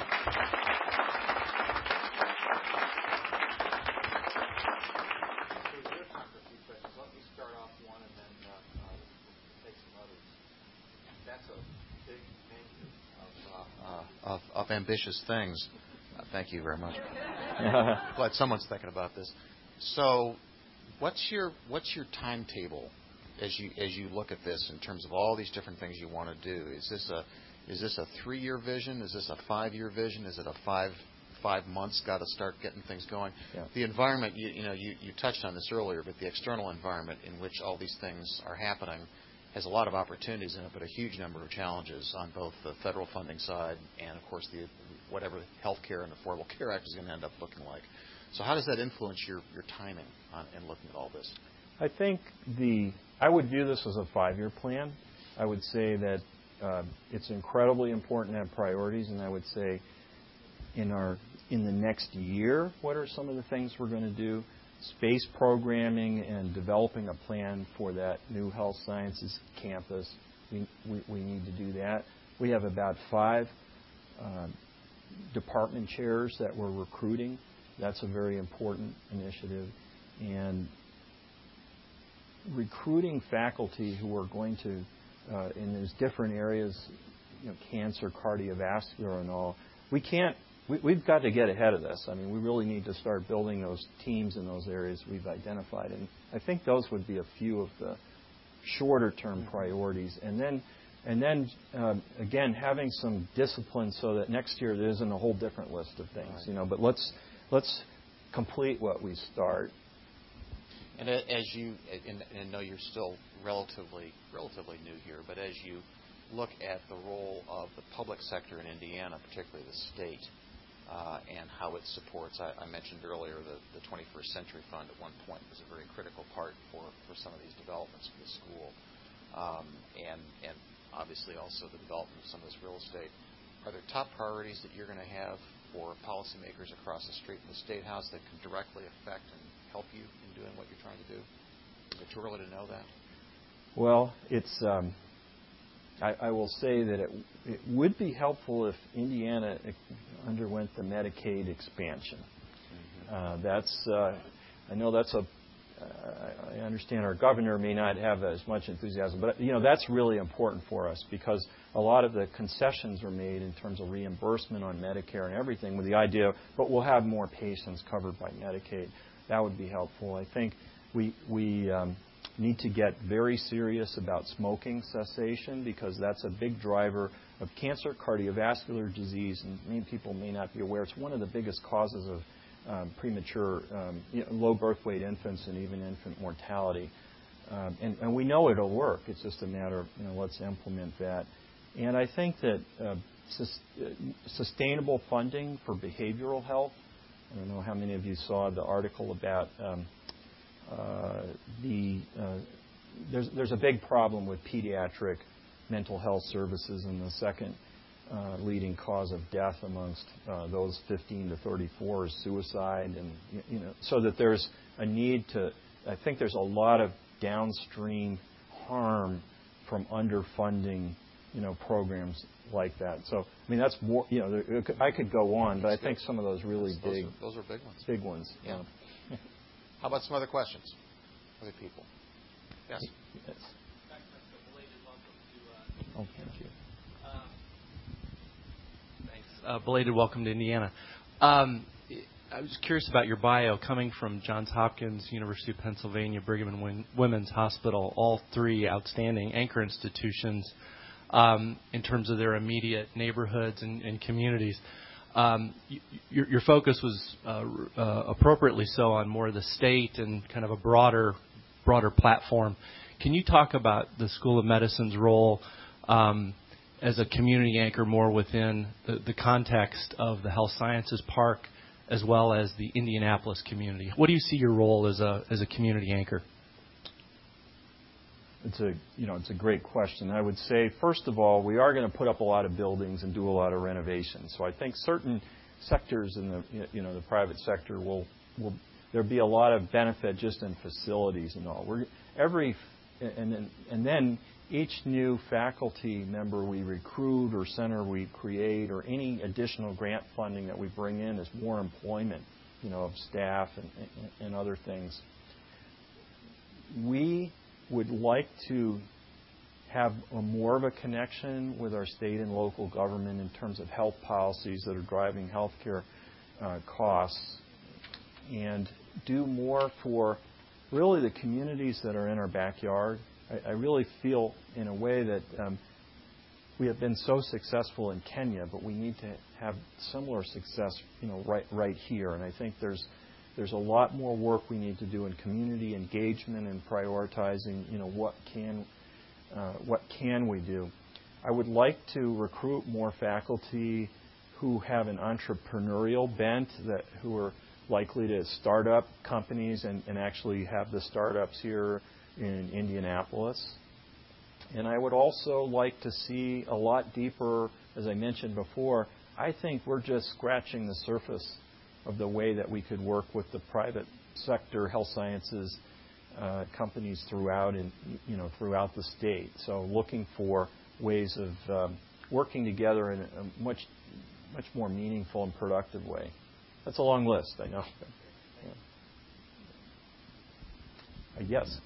Let me start off one and then take some others. That's a big menu of ambitious things. Thank you very much. Glad someone's thinking about this. So, what's your timetable as you look at this in terms of all these different things you want to do? Is this a 3-year vision? Is this a 5-year vision? Is it a 5 months got to start getting things going? Yeah. The environment, you touched on this earlier, but the external environment in which all these things are happening has a lot of opportunities in it, but a huge number of challenges on both the federal funding side and, of course, whatever health care and Affordable Care Act is going to end up looking like. So how does that influence your timing in looking at all this? I think I would view this as a 5-year plan. I would say that it's incredibly important to have priorities, and I would say in the next year, what are some of the things we're going to do? Space programming and developing a plan for that new health sciences campus. We need to do that. We have about 5 department chairs that we're recruiting. That's a very important initiative. And recruiting faculty who are going to, in those different areas, cancer, cardiovascular and all, we've got to get ahead of this. I mean, we really need to start building those teams in those areas we've identified. And I think those would be a few of the shorter-term priorities. And then again, having some discipline so that next year there isn't a whole different list of things. Right. But let's complete what we start. And as and I know you're still relatively new here, but as you look at the role of the public sector in Indiana, particularly the state, and how it supports, I mentioned earlier the 21st Century Fund at one point was a very critical part for some of these developments for the school, and obviously also the development of some of this real estate. Are there top priorities that you're going to have for policymakers across the street in the State House that can directly affect and help you in doing what you're trying to do? Is it too early to know that? Well, it's. I will say that it would be helpful if Indiana underwent the Medicaid expansion. Mm-hmm. I know that's I understand our governor may not have as much enthusiasm, but that's really important for us because a lot of the concessions were made in terms of reimbursement on Medicare and everything with the idea, but we'll have more patients covered by Medicaid. That would be helpful. I think we need to get very serious about smoking cessation because that's a big driver of cancer, cardiovascular disease, and many people may not be aware. It's one of the biggest causes of premature, low birth weight infants and even infant mortality. And we know it'll work. It's just a matter of, let's implement that. And I think that sustainable funding for behavioral health, I don't know how many of you saw the article about there's a big problem with pediatric mental health services, and the second leading cause of death amongst those 15 to 34 is suicide, and so that there's a need to. I think there's a lot of downstream harm from underfunding, programs like that. So I mean that's more. I could go on, but I think some of those really those are big ones. Big ones. Yeah. How about some other questions? Other people? Yes. Yes. Oh, thank you. Thanks. Belated welcome to Indiana. I was curious about your bio coming from Johns Hopkins, University of Pennsylvania, Brigham and Women's Hospital, all three outstanding anchor institutions in terms of their immediate neighborhoods and communities. Your focus was appropriately so on more of the state and kind of a broader platform. Can you talk about the School of Medicine's role as a community anchor more within the context of the Health Sciences Park as well as the Indianapolis community? What do you see your role as a community anchor? It's a great question. I would say, first of all, we are going to put up a lot of buildings and do a lot of renovations. So I think certain sectors in the private sector there'll be a lot of benefit just in facilities and all. And then each new faculty member we recruit or center we create or any additional grant funding that we bring in is more employment, of staff and other things. We would like to have more of a connection with our state and local government in terms of health policies that are driving healthcare costs and do more for really the communities that are in our backyard. I really feel in a way that we have been so successful in Kenya, but we need to have similar success, right here. And I think there's a lot more work we need to do in community engagement and prioritizing, what can we do. I would like to recruit more faculty who have an entrepreneurial bent, who are likely to start up companies and actually have the startups here in Indianapolis. And I would also like to see a lot deeper, as I mentioned before. I think we're just scratching the surface of the way that we could work with the private sector health sciences companies throughout the state. So looking for ways of working together in a much more meaningful and productive way. That's a long list, I know. Yeah. Yes.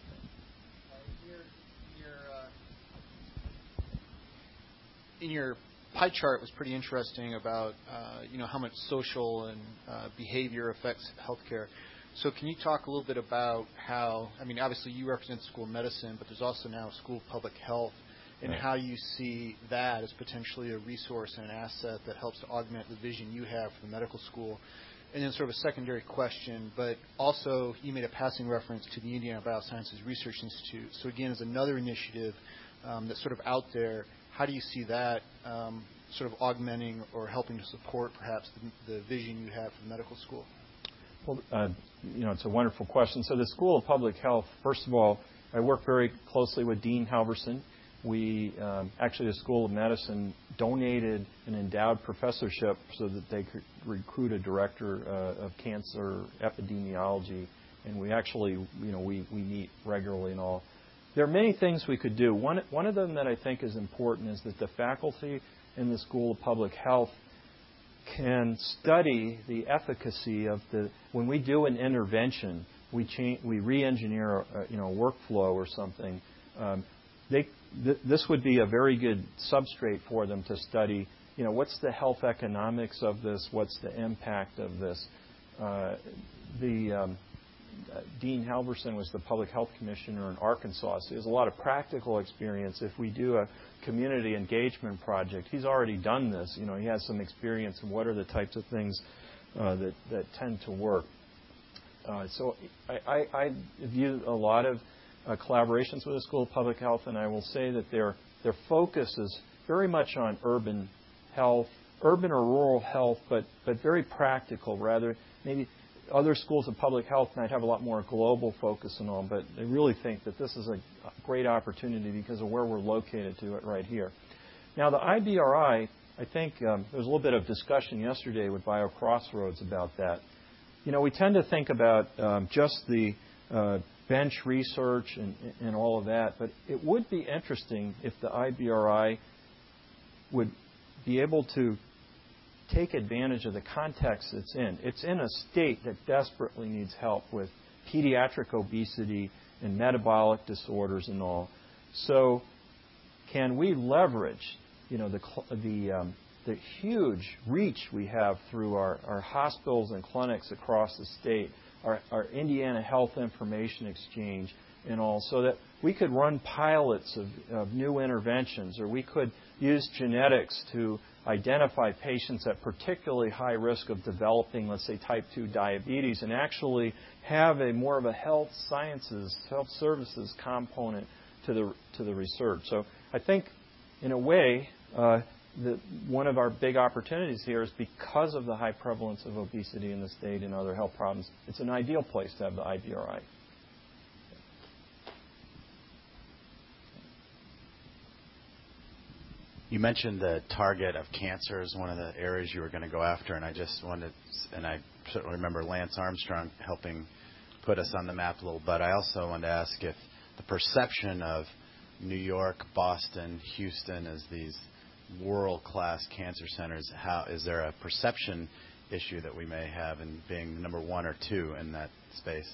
In your pie chart was pretty interesting about how much social and behavior affects healthcare. So can you talk a little bit about how, obviously you represent the School of Medicine, but there's also now a School of Public Health, and how you see that as potentially a resource and an asset that helps to augment the vision you have for the medical school. And then sort of a secondary question, but also you made a passing reference to the Indiana Biosciences Research Institute. So again, as another initiative that's sort of out there, how do you see that sort of augmenting or helping to support perhaps the vision you have for the medical school? Well, it's a wonderful question. So the School of Public Health, first of all, I work very closely with Dean Halverson. We actually, the School of Medicine donated an endowed professorship so that they could recruit a director of cancer epidemiology, and we actually, we meet regularly and all. There are many things we could do. One of them that I think is important is that the faculty in the School of Public Health can study the efficacy of when we do an intervention, we re-engineer a workflow or something. This would be a very good substrate for them to study. What's the health economics of this? What's the impact of this? Dean Halverson was the public health commissioner in Arkansas, so he has a lot of practical experience. If we do a community engagement project, he's already done this. He has some experience in what are the types of things that tend to work. So I view a lot of collaborations with the School of Public Health, and I will say that their focus is very much on urban health, urban or rural health, but very practical. Rather, maybe other schools of public health might have a lot more global focus and all, but I really think that this is a great opportunity because of where we're located to it right here. Now, the IBRI, I think there was a little bit of discussion yesterday with BioCrossroads about that. We tend to think about just the bench research and all of that, but it would be interesting if the IBRI would be able to take advantage of the context it's in. It's in a state that desperately needs help with pediatric obesity and metabolic disorders and all. So can we leverage, the huge reach we have through our hospitals and clinics across the state, our Indiana Health Information Exchange and all, so that we could run pilots of new interventions, or we could use genetics to identify patients at particularly high risk of developing, let's say, type 2 diabetes, and actually have more of a health sciences, health services component to the research. So I think, in a way, one of our big opportunities here is because of the high prevalence of obesity in the state and other health problems, it's an ideal place to have the IBRI. You mentioned the target of cancer as one of the areas you were going to go after, and I certainly remember Lance Armstrong helping put us on the map a little, but I also wanted to ask if the perception of New York, Boston, Houston as these world-class cancer centers, is there a perception issue that we may have in being number 1 or 2 in that space?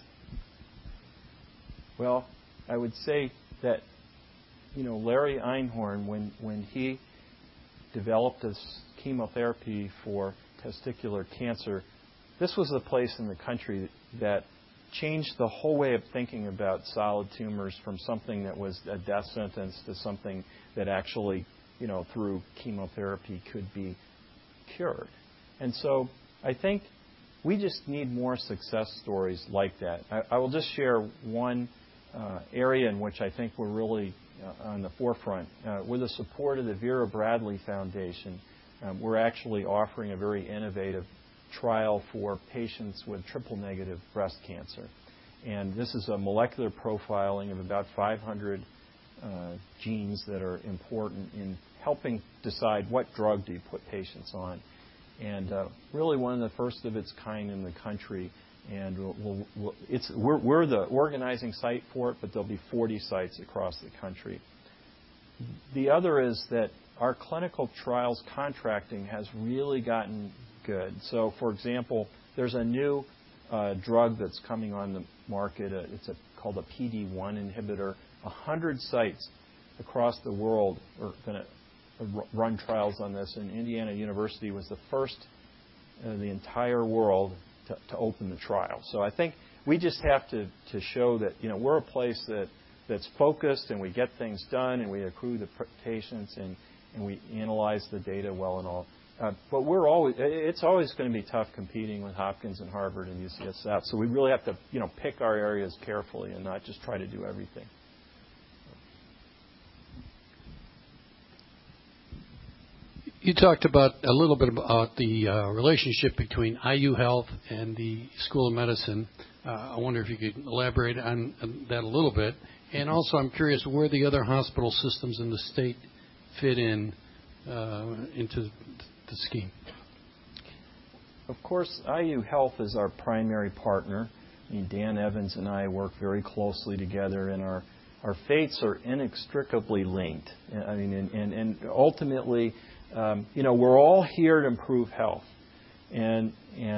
Well, I would say that, Larry Einhorn, when he developed this chemotherapy for testicular cancer, this was the place in the country that changed the whole way of thinking about solid tumors from something that was a death sentence to something that actually, through chemotherapy could be cured. And so I think we just need more success stories like that. I will just share one area in which I think we're really on the forefront. With the support of the Vera Bradley Foundation, we're actually offering a very innovative trial for patients with triple-negative breast cancer. And this is a molecular profiling of about 500 genes that are important in helping decide what drug do you put patients on. And really one of the first of its kind in the country. And we're the organizing site for it, but there'll be 40 sites across the country. The other is that our clinical trials contracting has really gotten good. So, for example, there's a new drug that's coming on the market. It's called a PD-1 inhibitor. 100 sites across the world are going to run trials on this, and Indiana University was the first in the entire world to open the trial. So I think we just have to show that we're a place that's focused, and we get things done, and we accrue the patients, and we analyze the data well and all. But it's always going to be tough competing with Hopkins and Harvard and UCSF. So we really have to pick our areas carefully and not just try to do everything. You talked a little bit about the relationship between IU Health and the School of Medicine. I wonder if you could elaborate on that a little bit. And also, I'm curious where the other hospital systems in the state fit into the scheme. Of course, IU Health is our primary partner. Dan Evans and I work very closely together, and our fates are inextricably linked. And ultimately, we're all here to improve health. And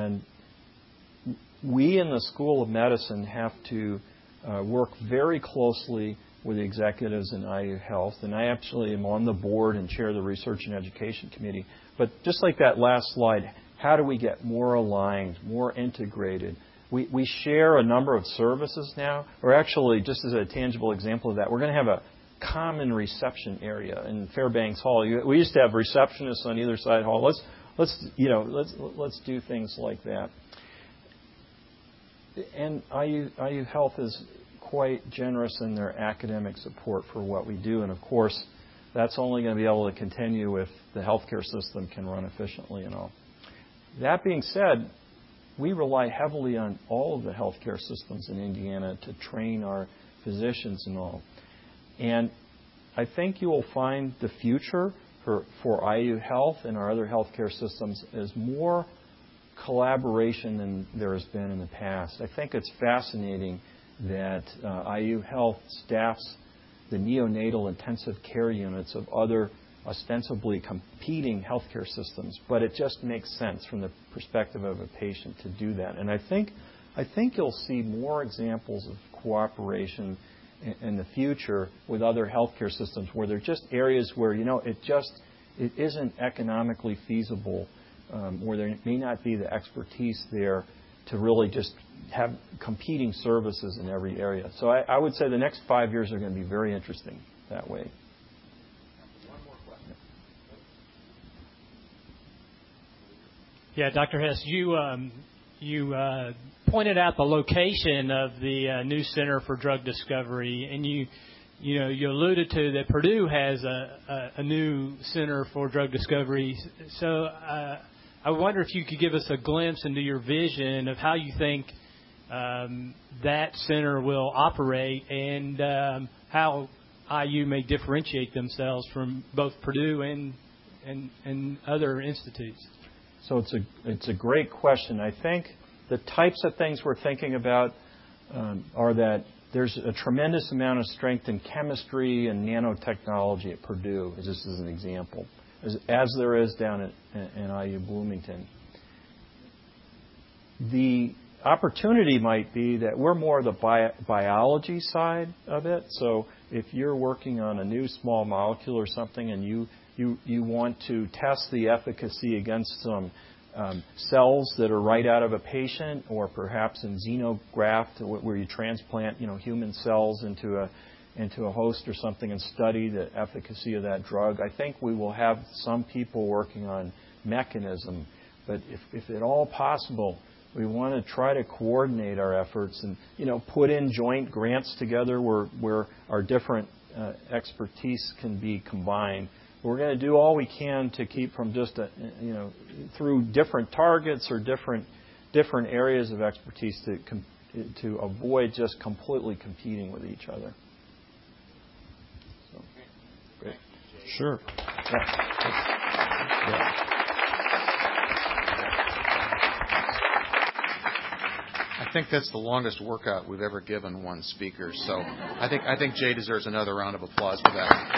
we in the School of Medicine have to work very closely with the executives in IU Health. And I actually am on the board and chair the Research and Education Committee. But just like that last slide, how do we get more aligned, more integrated? We share a number of services now. Or actually, just as a tangible example of that, we're going to have a common reception area in Fairbanks Hall. We used to have receptionists on either side of the hall. Let's do things like that. And IU Health is quite generous in their academic support for what we do, and of course, that's only going to be able to continue if the healthcare system can run efficiently and all. That being said, we rely heavily on all of the healthcare systems in Indiana to train our physicians and all. And I think you will find the future for IU Health and our other healthcare systems is more collaboration than there has been in the past. I think it's fascinating that IU Health staffs the neonatal intensive care units of other ostensibly competing healthcare systems, but it just makes sense from the perspective of a patient to do that. And I think I think you'll see more examples of cooperation in the future with other healthcare systems where there are just areas where, it isn't economically feasible, where there may not be the expertise there to really just have competing services in every area. So I would say the next 5 years are going to be very interesting that way. One more question. Yeah, Dr. Hess, you pointed out the location of the new Center for Drug Discovery, and you alluded to that Purdue has a new Center for Drug Discovery. So I wonder if you could give us a glimpse into your vision of how you think that center will operate and how IU may differentiate themselves from both Purdue and other institutes. So it's a great question. I think the types of things we're thinking about are that there's a tremendous amount of strength in chemistry and nanotechnology at Purdue, just as an example, as there is down at IU Bloomington. The opportunity might be that we're more the biology side of it. So if you're working on a new small molecule or something and you want to test the efficacy against some cells that are right out of a patient, or perhaps in xenograft where you transplant human cells into a host or something and study the efficacy of that drug, I think we will have some people working on mechanism. But if at all possible, we want to try to coordinate our efforts and put in joint grants together where our different expertise can be combined. We're going to do all we can to keep from just through different targets or different areas of expertise to avoid just completely competing with each other. So, great. Sure. Yeah. I think that's the longest workout we've ever given one speaker. So I think Jay deserves another round of applause for that.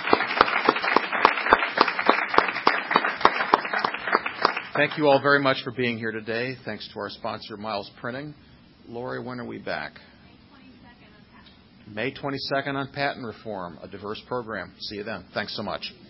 Thank you all very much for being here today. Thanks to our sponsor, Miles Printing. Lori, when are we back? May 22nd on patent reform, a diverse program. See you then. Thanks so much.